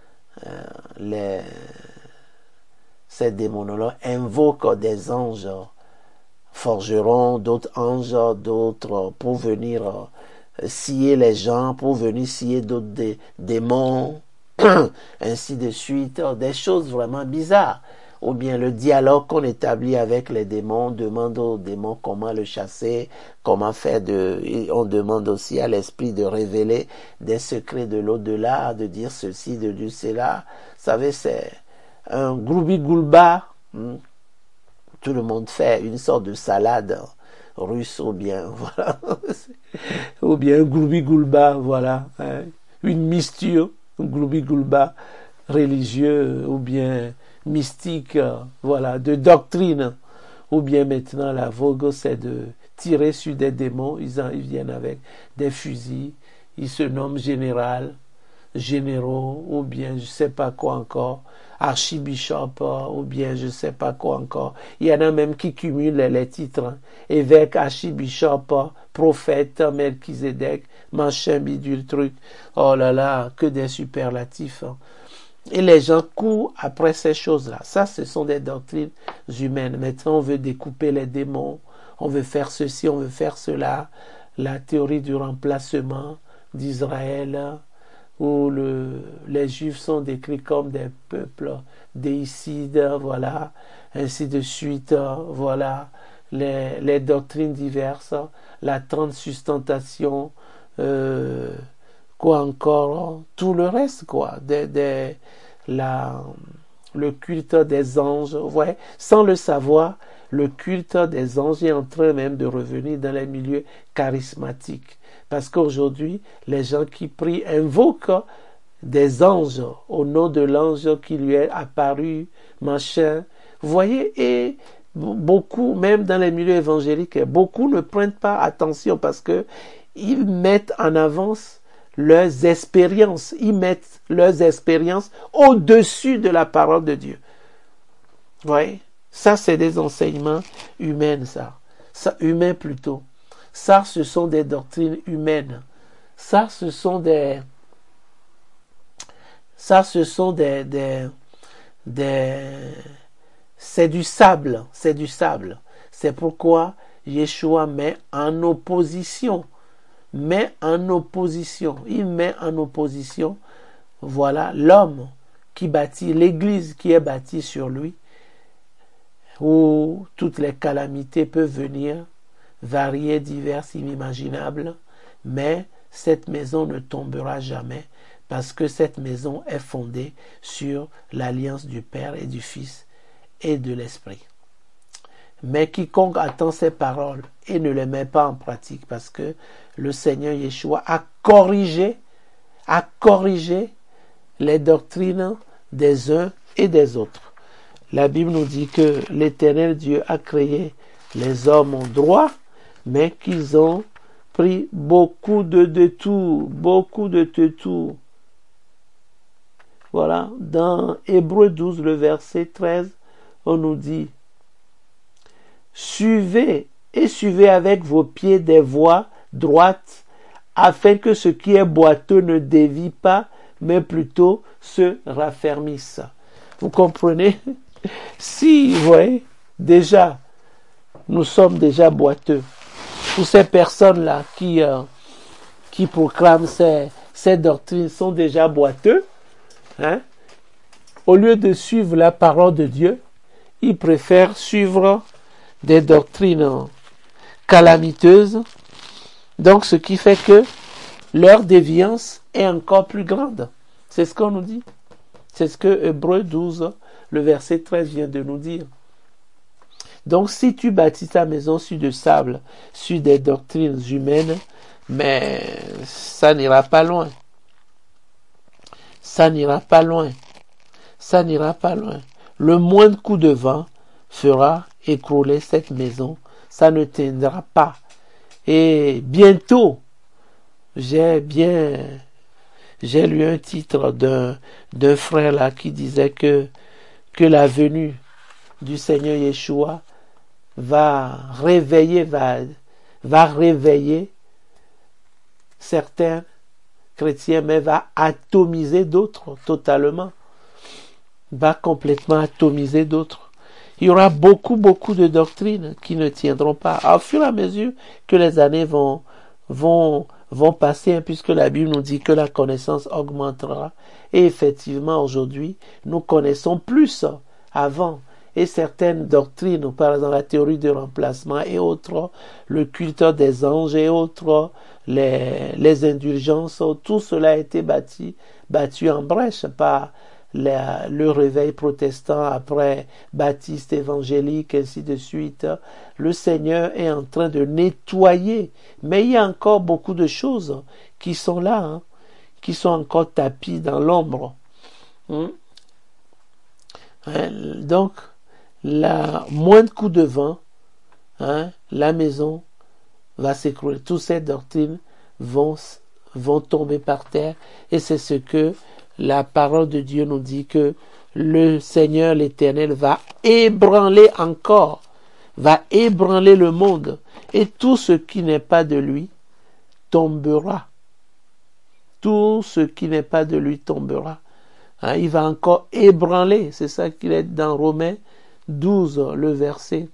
ces démonologues invoquent des anges forgerons, d'autres anges, d'autres pour venir scier les gens, pour venir scier d'autres démons, ainsi de suite, des choses vraiment bizarres. Ou bien le dialogue qu'on établit avec les démons, on demande aux démons comment le chasser, comment faire on demande aussi à l'esprit de révéler des secrets de l'au-delà, de dire ceci, de dire cela. Vous savez, c'est un gloubi-goulba. Tout le monde fait une sorte de salade russe ou bien, voilà, ou bien un gloubi-goulba, voilà, hein, une misture, un gloubi-goulba religieux ou bien mystique, voilà, de doctrine, ou bien maintenant la vogue c'est de tirer sur des démons, ils viennent avec des fusils, ils se nomment généraux, ou bien je sais pas quoi encore, archibishop, ou bien je sais pas quoi encore. Il y en a même qui cumulent les titres, hein. Évêque, archibishop, prophète, Melchizedek, machin, bidule, truc. Oh là là, que des superlatifs, hein. Et les gens courent après ces choses-là. Ça, ce sont des doctrines humaines. Maintenant, on veut découper les démons, on veut faire ceci, on veut faire cela. La théorie du remplacement d'Israël, où les Juifs sont décrits comme des peuples déicides, voilà, ainsi de suite, voilà, les doctrines diverses, la transubstantiation, quoi encore, tout le reste, quoi, le culte des anges, vous voyez, sans le savoir, le culte des anges est en train même de revenir dans les milieux charismatiques. Parce qu'aujourd'hui, les gens qui prient invoquent des anges au nom de l'ange qui lui est apparu, machin. Vous voyez, et beaucoup, même dans les milieux évangéliques, beaucoup ne prennent pas attention parce que ils mettent en avance leurs expériences. Ils mettent leurs expériences au-dessus de la parole de Dieu. Vous voyez? Ça, c'est des enseignements humains, ça. Ça, humains plutôt. Ça, ce sont des doctrines humaines. Ça, ce sont des c'est du sable. C'est du sable. C'est pourquoi Yeshua met en opposition. Il met en opposition, voilà, l'homme qui bâtit l'église qui est bâtie sur lui, où toutes les calamités peuvent venir, variées, diverses, inimaginables, mais cette maison ne tombera jamais parce que cette maison est fondée sur l'alliance du Père et du Fils et de l'Esprit. Mais quiconque attend ces paroles et ne les met pas en pratique, parce que le Seigneur Yeshua a corrigé les doctrines des uns et des autres. La Bible nous dit que l'Éternel Dieu a créé les hommes en droit, mais qu'ils ont pris beaucoup de détours. Voilà, dans Hébreux 12, le verset 13, on nous dit Suivez et suivez avec vos pieds des voies droites, afin que ce qui est boiteux ne dévie pas, mais plutôt se raffermisse. Vous comprenez? Si, vous voyez, déjà, nous sommes déjà boiteux. Pour ces personnes-là qui proclament ces doctrines sont déjà boiteux, hein? Au lieu de suivre la parole de Dieu, ils préfèrent suivre des doctrines calamiteuses. Donc, ce qui fait que leur déviance est encore plus grande. C'est ce qu'on nous dit. C'est ce que Hébreux 12, le verset 13 vient de nous dire. Donc, si tu bâtis ta maison sur du sable, sur des doctrines humaines, mais ça n'ira pas loin. Ça n'ira pas loin. Ça n'ira pas loin. Le moindre coup de vent fera écrouler cette maison. Ça ne tiendra pas. Et bientôt, j'ai lu un titre d'un frère là qui disait que la venue du Seigneur Yeshua va réveiller certains chrétiens, mais va atomiser d'autres totalement. Va complètement atomiser d'autres. Il y aura beaucoup de doctrines qui ne tiendront pas. Au fur et à mesure que les années vont passer, puisque la Bible nous dit que la connaissance augmentera. Et effectivement, aujourd'hui, nous connaissons plus avant. Et certaines doctrines, par exemple la théorie du remplacement et autres, le culte des anges et autres, les indulgences, tout cela a été battu en brèche par le réveil protestant après baptiste évangélique, ainsi de suite. Le Seigneur est en train de nettoyer, mais il y a encore beaucoup de choses qui sont là, qui sont encore tapis dans l'ombre. Donc, moindre coup de vent, la maison va s'écrouler. Toutes ces doctrines vont tomber par terre, et c'est ce que la parole de Dieu nous dit, que le Seigneur l'Éternel va ébranler encore, va ébranler le monde, et tout ce qui n'est pas de lui tombera. Tout ce qui n'est pas de lui tombera. Il va encore ébranler, c'est ça qu'il est dans Romains 12, le verset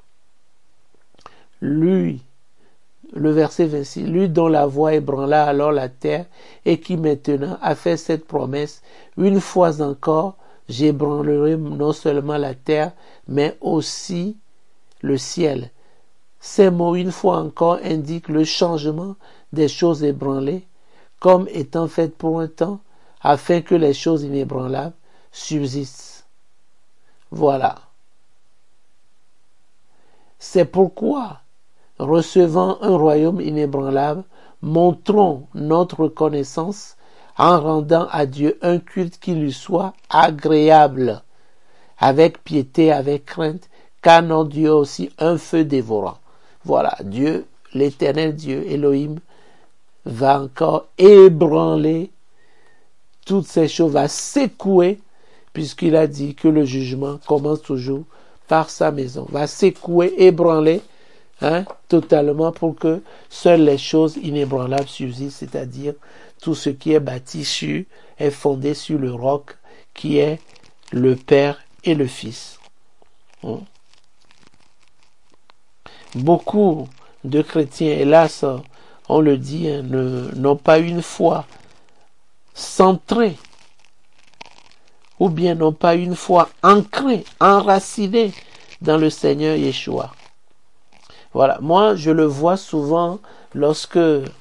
26, lui dont la voix ébranla alors la terre et qui maintenant a fait cette promesse, une fois encore, j'ébranlerai non seulement la terre, mais aussi le ciel. Ces mots, une fois encore, indiquent le changement des choses ébranlées, comme étant faites pour un temps, afin que les choses inébranlables subsistent. Voilà. C'est pourquoi, recevant un royaume inébranlable, montrons notre reconnaissance en rendant à Dieu un culte qui lui soit agréable, avec piété, avec crainte, car notre Dieu a aussi un feu dévorant. Voilà, Dieu, l'Éternel Dieu, Elohim, va encore ébranler toutes ces choses, va secouer, puisqu'il a dit que le jugement commence toujours par sa maison, va secouer, ébranler, totalement, pour que seules les choses inébranlables subsistent, c'est-à-dire tout ce qui est bâti est fondé sur le roc qui est le Père et le Fils. Beaucoup de chrétiens, hélas, on le dit, n'ont pas une foi centrée, ou bien n'ont pas une foi ancrée, enracinée dans le Seigneur Yeshua. Voilà, moi je le vois souvent lorsque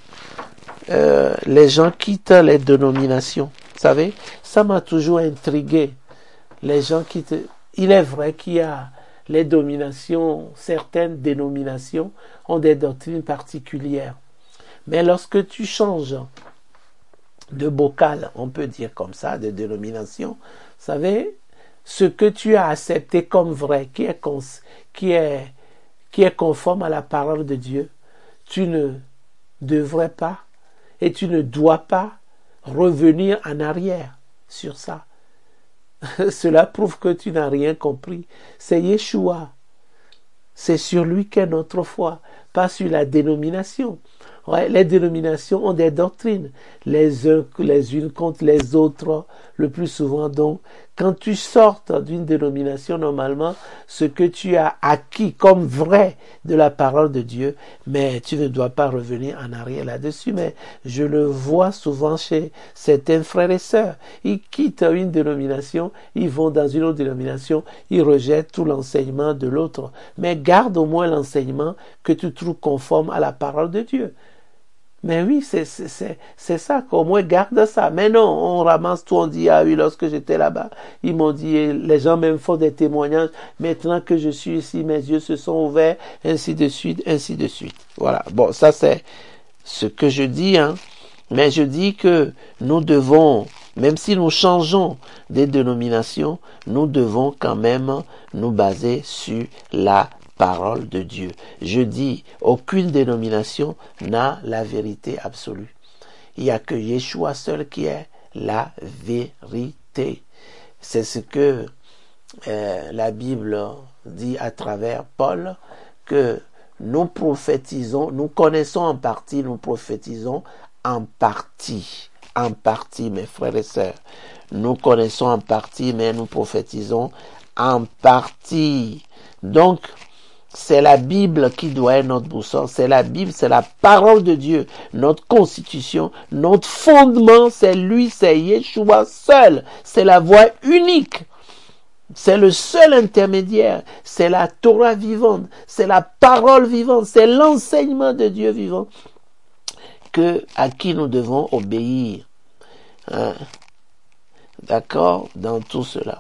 les gens quittent les dénominations. Vous savez, ça m'a toujours intrigué. Les gens quittent. Il est vrai qu'il y a les dominations, certaines dénominations ont des doctrines particulières. Mais lorsque tu changes de bocal, on peut dire comme ça, de dénomination, vous savez, ce que tu as accepté comme vrai, qui est conforme à la parole de Dieu, tu ne devrais pas et tu ne dois pas revenir en arrière sur ça. Cela prouve que tu n'as rien compris. C'est Yeshua C'est sur lui qu'est notre foi, pas sur la dénomination. Ouais, les dénominations ont des doctrines, les unes contre les autres, le plus souvent. Donc, quand tu sortes d'une dénomination, normalement, ce que tu as acquis comme vrai de la parole de Dieu, mais tu ne dois pas revenir en arrière là-dessus. Mais je le vois souvent chez certains frères et sœurs. Ils quittent une dénomination, ils vont dans une autre dénomination, ils rejettent tout l'enseignement de l'autre. Mais garde au moins l'enseignement que tu trouves conforme à la parole de Dieu. Mais oui, c'est ça, qu'au moins garde ça. Mais non, on ramasse tout, on dit, ah oui, lorsque j'étais là-bas, ils m'ont dit, les gens même font des témoignages, maintenant que je suis ici, mes yeux se sont ouverts, ainsi de suite, ainsi de suite. Voilà, bon, ça c'est ce que je dis, hein. Mais je dis que nous devons, même si nous changeons des dénominations, nous devons quand même nous baser sur la parole de Dieu. Je dis, aucune dénomination n'a la vérité absolue. Il n'y a que Yeshua seul qui est la vérité. C'est ce que la Bible dit à travers Paul, que nous prophétisons, nous connaissons en partie, nous prophétisons en partie, mes frères et sœurs. Nous connaissons en partie, mais nous prophétisons en partie. Donc, c'est la Bible qui doit être notre boussole. C'est la Bible, c'est la parole de Dieu, notre constitution, notre fondement, c'est lui, c'est Yeshua seul. C'est la voie unique. C'est le seul intermédiaire. C'est la Torah vivante. C'est la parole vivante. C'est l'enseignement de Dieu vivant à qui nous devons obéir. Hein? D'accord? Dans tout cela.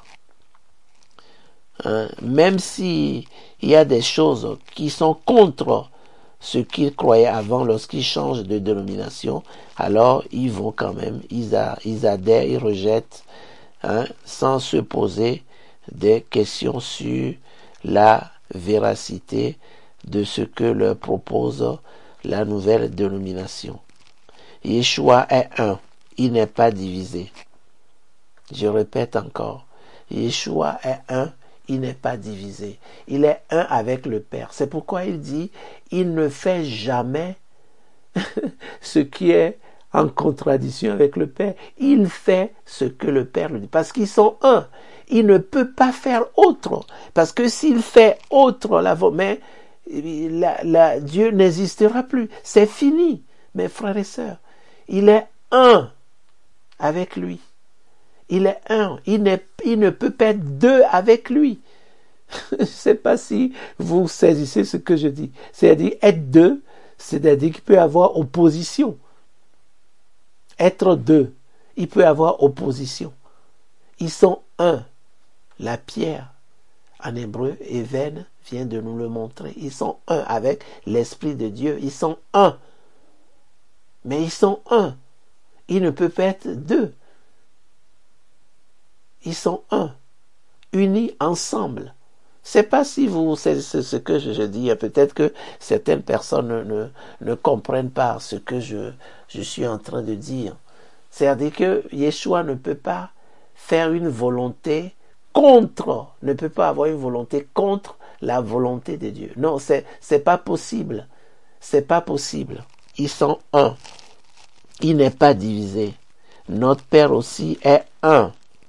Même si il y a des choses qui sont contre ce qu'ils croyaient avant lorsqu'ils changent de dénomination, alors ils vont quand même, ils adhèrent, ils rejettent, hein, sans se poser des questions sur la véracité de ce que leur propose la nouvelle dénomination. Yeshua est un, il n'est pas divisé. Je répète encore, Yeshua est un, il n'est pas divisé. Il est un avec le Père. C'est pourquoi il dit, il ne fait jamais ce qui est en contradiction avec le Père. Il fait ce que le Père lui dit. Parce qu'ils sont un. Il ne peut pas faire autre. Parce que s'il fait autre, Dieu n'existera plus. C'est fini, mes frères et sœurs. Il est un avec lui. Il est un. Il ne peut pas être deux avec lui. Je ne sais pas si vous saisissez ce que je dis. C'est-à-dire être deux, c'est-à-dire qu'il peut y avoir opposition. Être deux, il peut y avoir opposition. Ils sont un. La pierre, en hébreu, Even, vient de nous le montrer. Ils sont un avec l'Esprit de Dieu. Ils sont un. Mais ils sont un. Il ne peut pas être deux. Ils sont un, unis ensemble. Je ne sais pas si vous, c'est ce que je dis. Peut-être que certaines personnes ne comprennent pas ce que je suis en train de dire. C'est-à-dire que Yeshua ne peut pas faire une volonté ne peut pas avoir une volonté contre la volonté de Dieu. Non, c'est pas possible. C'est pas possible. Ils sont un. Il n'est pas divisé. Notre Père aussi est un.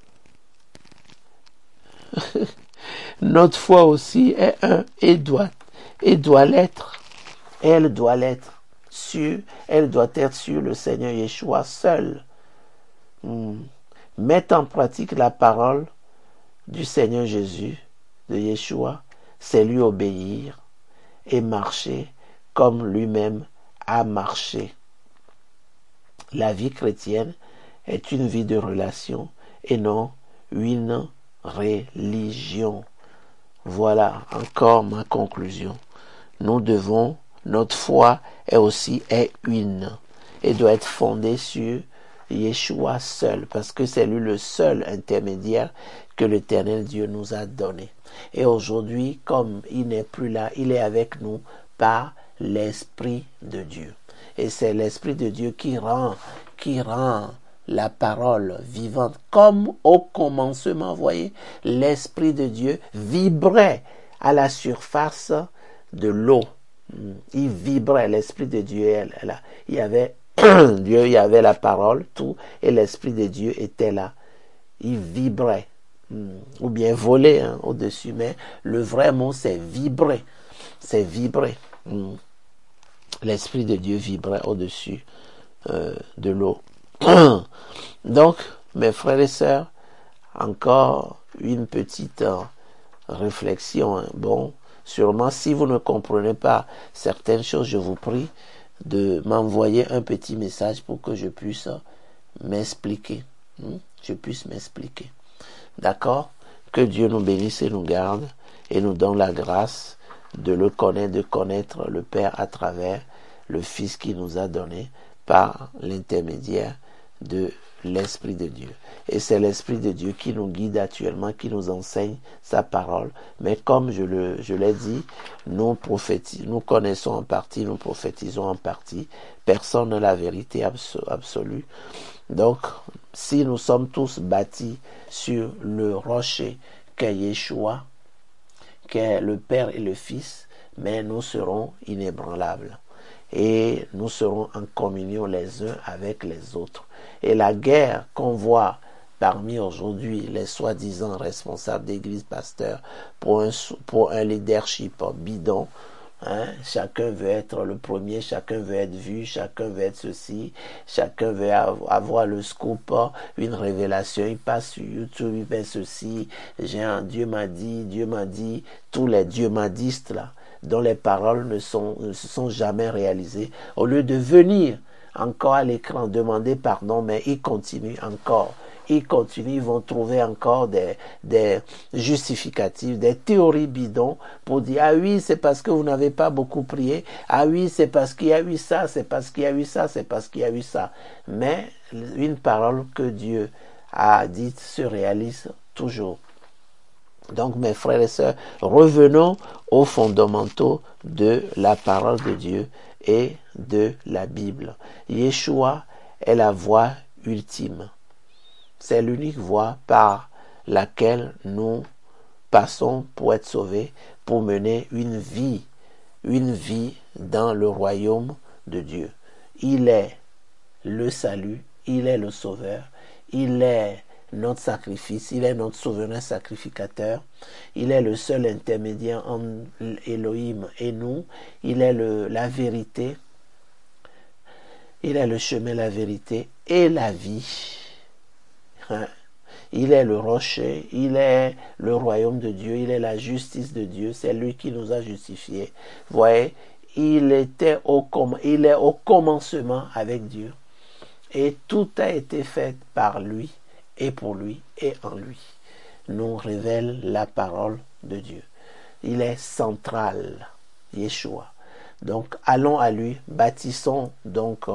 Notre foi aussi est un et doit l'être. Elle doit l'être elle doit être sur le Seigneur Yeshua seul. Mettre en pratique la parole du Seigneur Jésus, de Yeshua, c'est lui obéir et marcher comme lui-même a marché. La vie chrétienne est une vie de relation et non une religion. Voilà encore ma conclusion. Notre foi est une et doit être fondée sur Yeshua seul, parce que c'est lui le seul intermédiaire que l'Éternel Dieu nous a donné. Et aujourd'hui, comme il n'est plus là, il est avec nous par l'Esprit de Dieu. Et c'est l'Esprit de Dieu qui rend la parole vivante, comme au commencement, voyez, l'Esprit de Dieu vibrait à la surface de l'eau. Il vibrait, l'Esprit de Dieu. Il y avait Dieu, il y avait la parole, tout, et l'Esprit de Dieu était là. Il vibrait. Ou bien voler au-dessus, mais le vrai mot c'est vibrer. C'est vibrer. L'Esprit de Dieu vibrait au-dessus de l'eau. Donc, mes frères et sœurs, encore une petite réflexion. Bon, sûrement si vous ne comprenez pas certaines choses, je vous prie de m'envoyer un petit message pour que je puisse m'expliquer. Je puisse m'expliquer. D'accord? Que Dieu nous bénisse et nous garde et nous donne la grâce de le connaître, de connaître le Père à travers le Fils qui nous a donné par l'intermédiaire de l'Esprit de Dieu. Et c'est l'Esprit de Dieu qui nous guide actuellement, qui nous enseigne sa parole. Mais comme je l'ai dit, nous connaissons en partie, nous prophétisons en partie. Personne n'a la vérité absolue. Donc, si nous sommes tous bâtis sur le rocher qu'est Yeshua, qu'est le Père et le Fils, mais nous serons inébranlables. Et nous serons en communion les uns avec les autres. Et la guerre qu'on voit parmi aujourd'hui les soi-disant responsables d'église, pasteurs, pour un leadership bidon, chacun veut être le premier, chacun veut être vu, chacun veut être ceci, chacun veut avoir le scoop, une révélation, il passe sur YouTube, il fait ceci, Dieu m'a dit, tous les Dieu m'adistes là, dont les paroles ne se sont jamais réalisées, au lieu de venir encore à l'écran demander pardon, mais ils continuent encore. Ils vont trouver encore des justificatifs, des théories bidons pour dire, ah oui, c'est parce que vous n'avez pas beaucoup prié, ah oui, c'est parce qu'il y a eu ça, c'est parce qu'il y a eu ça, c'est parce qu'il y a eu ça. Mais une parole que Dieu a dite se réalise toujours. Donc, mes frères et sœurs, revenons aux fondamentaux de la parole de Dieu et de la Bible. Yeshua est la voie ultime. C'est l'unique voie par laquelle nous passons pour être sauvés, pour mener une vie dans le royaume de Dieu. Il est le salut, il est le sauveur, il est notre sacrifice, il est notre souverain sacrificateur, il est le seul intermédiaire entre Elohim et nous, il est la vérité, il est le chemin, la vérité et la vie. Il est le rocher, il est le royaume de Dieu, il est la justice de Dieu, c'est lui qui nous a justifiés. Vous voyez, il est au commencement avec Dieu. Et tout a été fait par lui, et pour lui, et en lui. Nous révèle la parole de Dieu. Il est central, Yeshua. Donc, allons à lui, bâtissons donc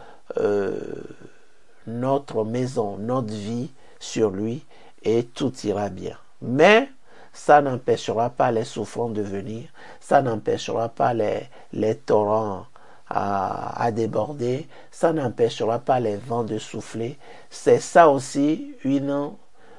notre maison, notre vie sur lui, et tout ira bien. Mais ça n'empêchera pas les souffrances de venir, ça n'empêchera pas les torrents à déborder, ça n'empêchera pas les vents de souffler. C'est ça aussi une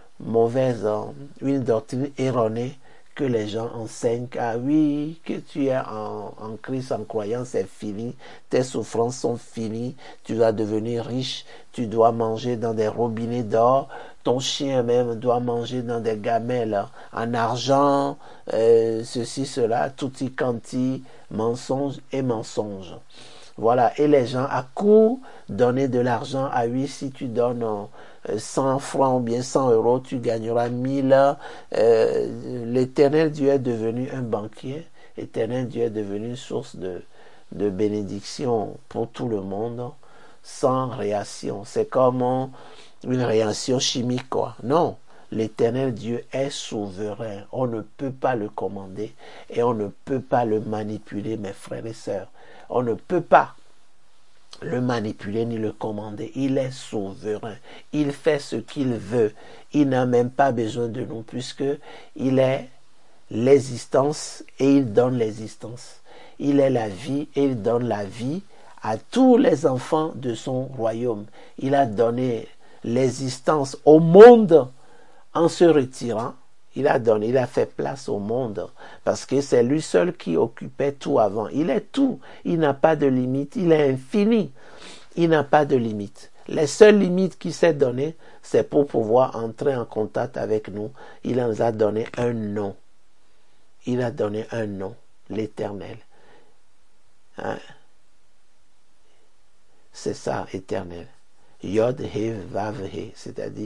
doctrine erronée que les gens enseignent. Ah oui, que tu es en Christ, en croyant, c'est fini, tes souffrances sont finies, tu dois devenir riche, tu dois manger dans des robinets d'or, ton chien même doit manger dans des gamelles en argent, ceci, cela, tutti quanti, mensonge et mensonge. Voilà, et les gens à coup donner de l'argent. Ah oui, si tu donnes 100 francs ou bien 100 euros, tu gagneras 1000. L'éternel Dieu est devenu un banquier. L'éternel Dieu est devenu une source de bénédiction pour tout le monde sans réaction. C'est comme une réaction chimique, quoi. Non, l'éternel Dieu est souverain. On ne peut pas le commander et on ne peut pas le manipuler, mes frères et sœurs. On ne peut pas le manipuler ni le commander. Il est souverain. Il fait ce qu'il veut. Il n'a même pas besoin de nous puisque il est l'existence et il donne l'existence. Il est la vie et il donne la vie à tous les enfants de son royaume. Il a donné l'existence au monde en se retirant Il a donné, il a fait place au monde, parce que c'est lui seul qui occupait tout avant. Il est tout, il n'a pas de limite, il est infini, il n'a pas de limite. Les seules limites qu'il s'est données, c'est pour pouvoir entrer en contact avec nous. Il nous a donné un nom. Il a donné un nom, l'Éternel. Hein? C'est ça, éternel. Yod, He, Vav, He, c'est-à-dire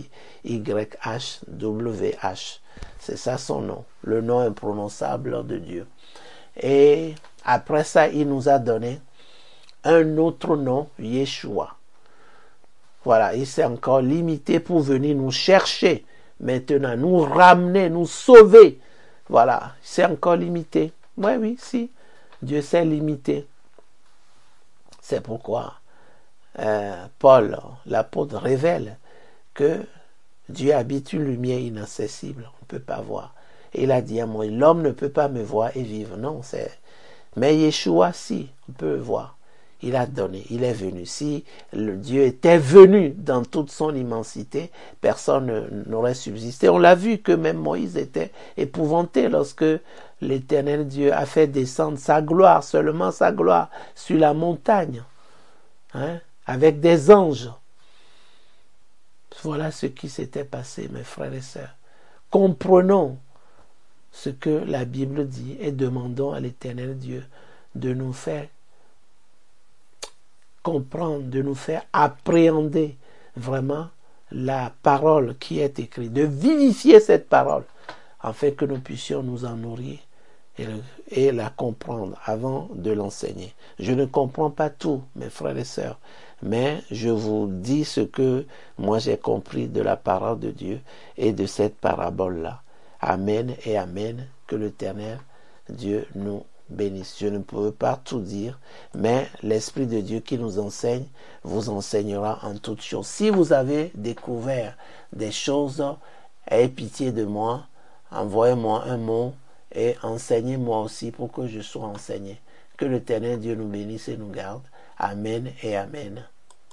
Y-H-W-H. C'est ça son nom, le nom imprononçable de Dieu. Et après ça, il nous a donné un autre nom, Yeshua. Voilà, il s'est encore limité pour venir nous chercher maintenant, nous ramener, nous sauver. Voilà, il s'est encore limité. Oui, si, Dieu s'est limité. C'est pourquoi Paul, l'apôtre, révèle que Dieu habite une lumière inaccessible, on ne peut pas voir. Et il a dit à moi, l'homme ne peut pas me voir et vivre. Non, mais Yeshua, si, on peut le voir. Il a donné, il est venu. Si le Dieu était venu dans toute son immensité, personne n'aurait subsisté. On l'a vu que même Moïse était épouvanté lorsque l'Éternel Dieu a fait descendre sa gloire, seulement sa gloire, sur la montagne. Hein? Avec des anges. Voilà ce qui s'était passé, mes frères et sœurs. Comprenons ce que la Bible dit et demandons à l'Éternel Dieu de nous faire comprendre, de nous faire appréhender vraiment la parole qui est écrite, de vivifier cette parole, afin que nous puissions nous en nourrir et la comprendre avant de l'enseigner. Je ne comprends pas tout, mes frères et sœurs, mais je vous dis ce que moi j'ai compris de la parole de Dieu et de cette parabole-là. Amen et amen, que l'Éternel Dieu nous bénisse. Je ne peux pas tout dire, mais l'Esprit de Dieu qui nous enseigne vous enseignera en toutes choses. Si vous avez découvert des choses, ayez pitié de moi, envoyez-moi un mot et enseignez-moi aussi pour que je sois enseigné. Que l'Éternel Dieu nous bénisse et nous garde. Amen et amen.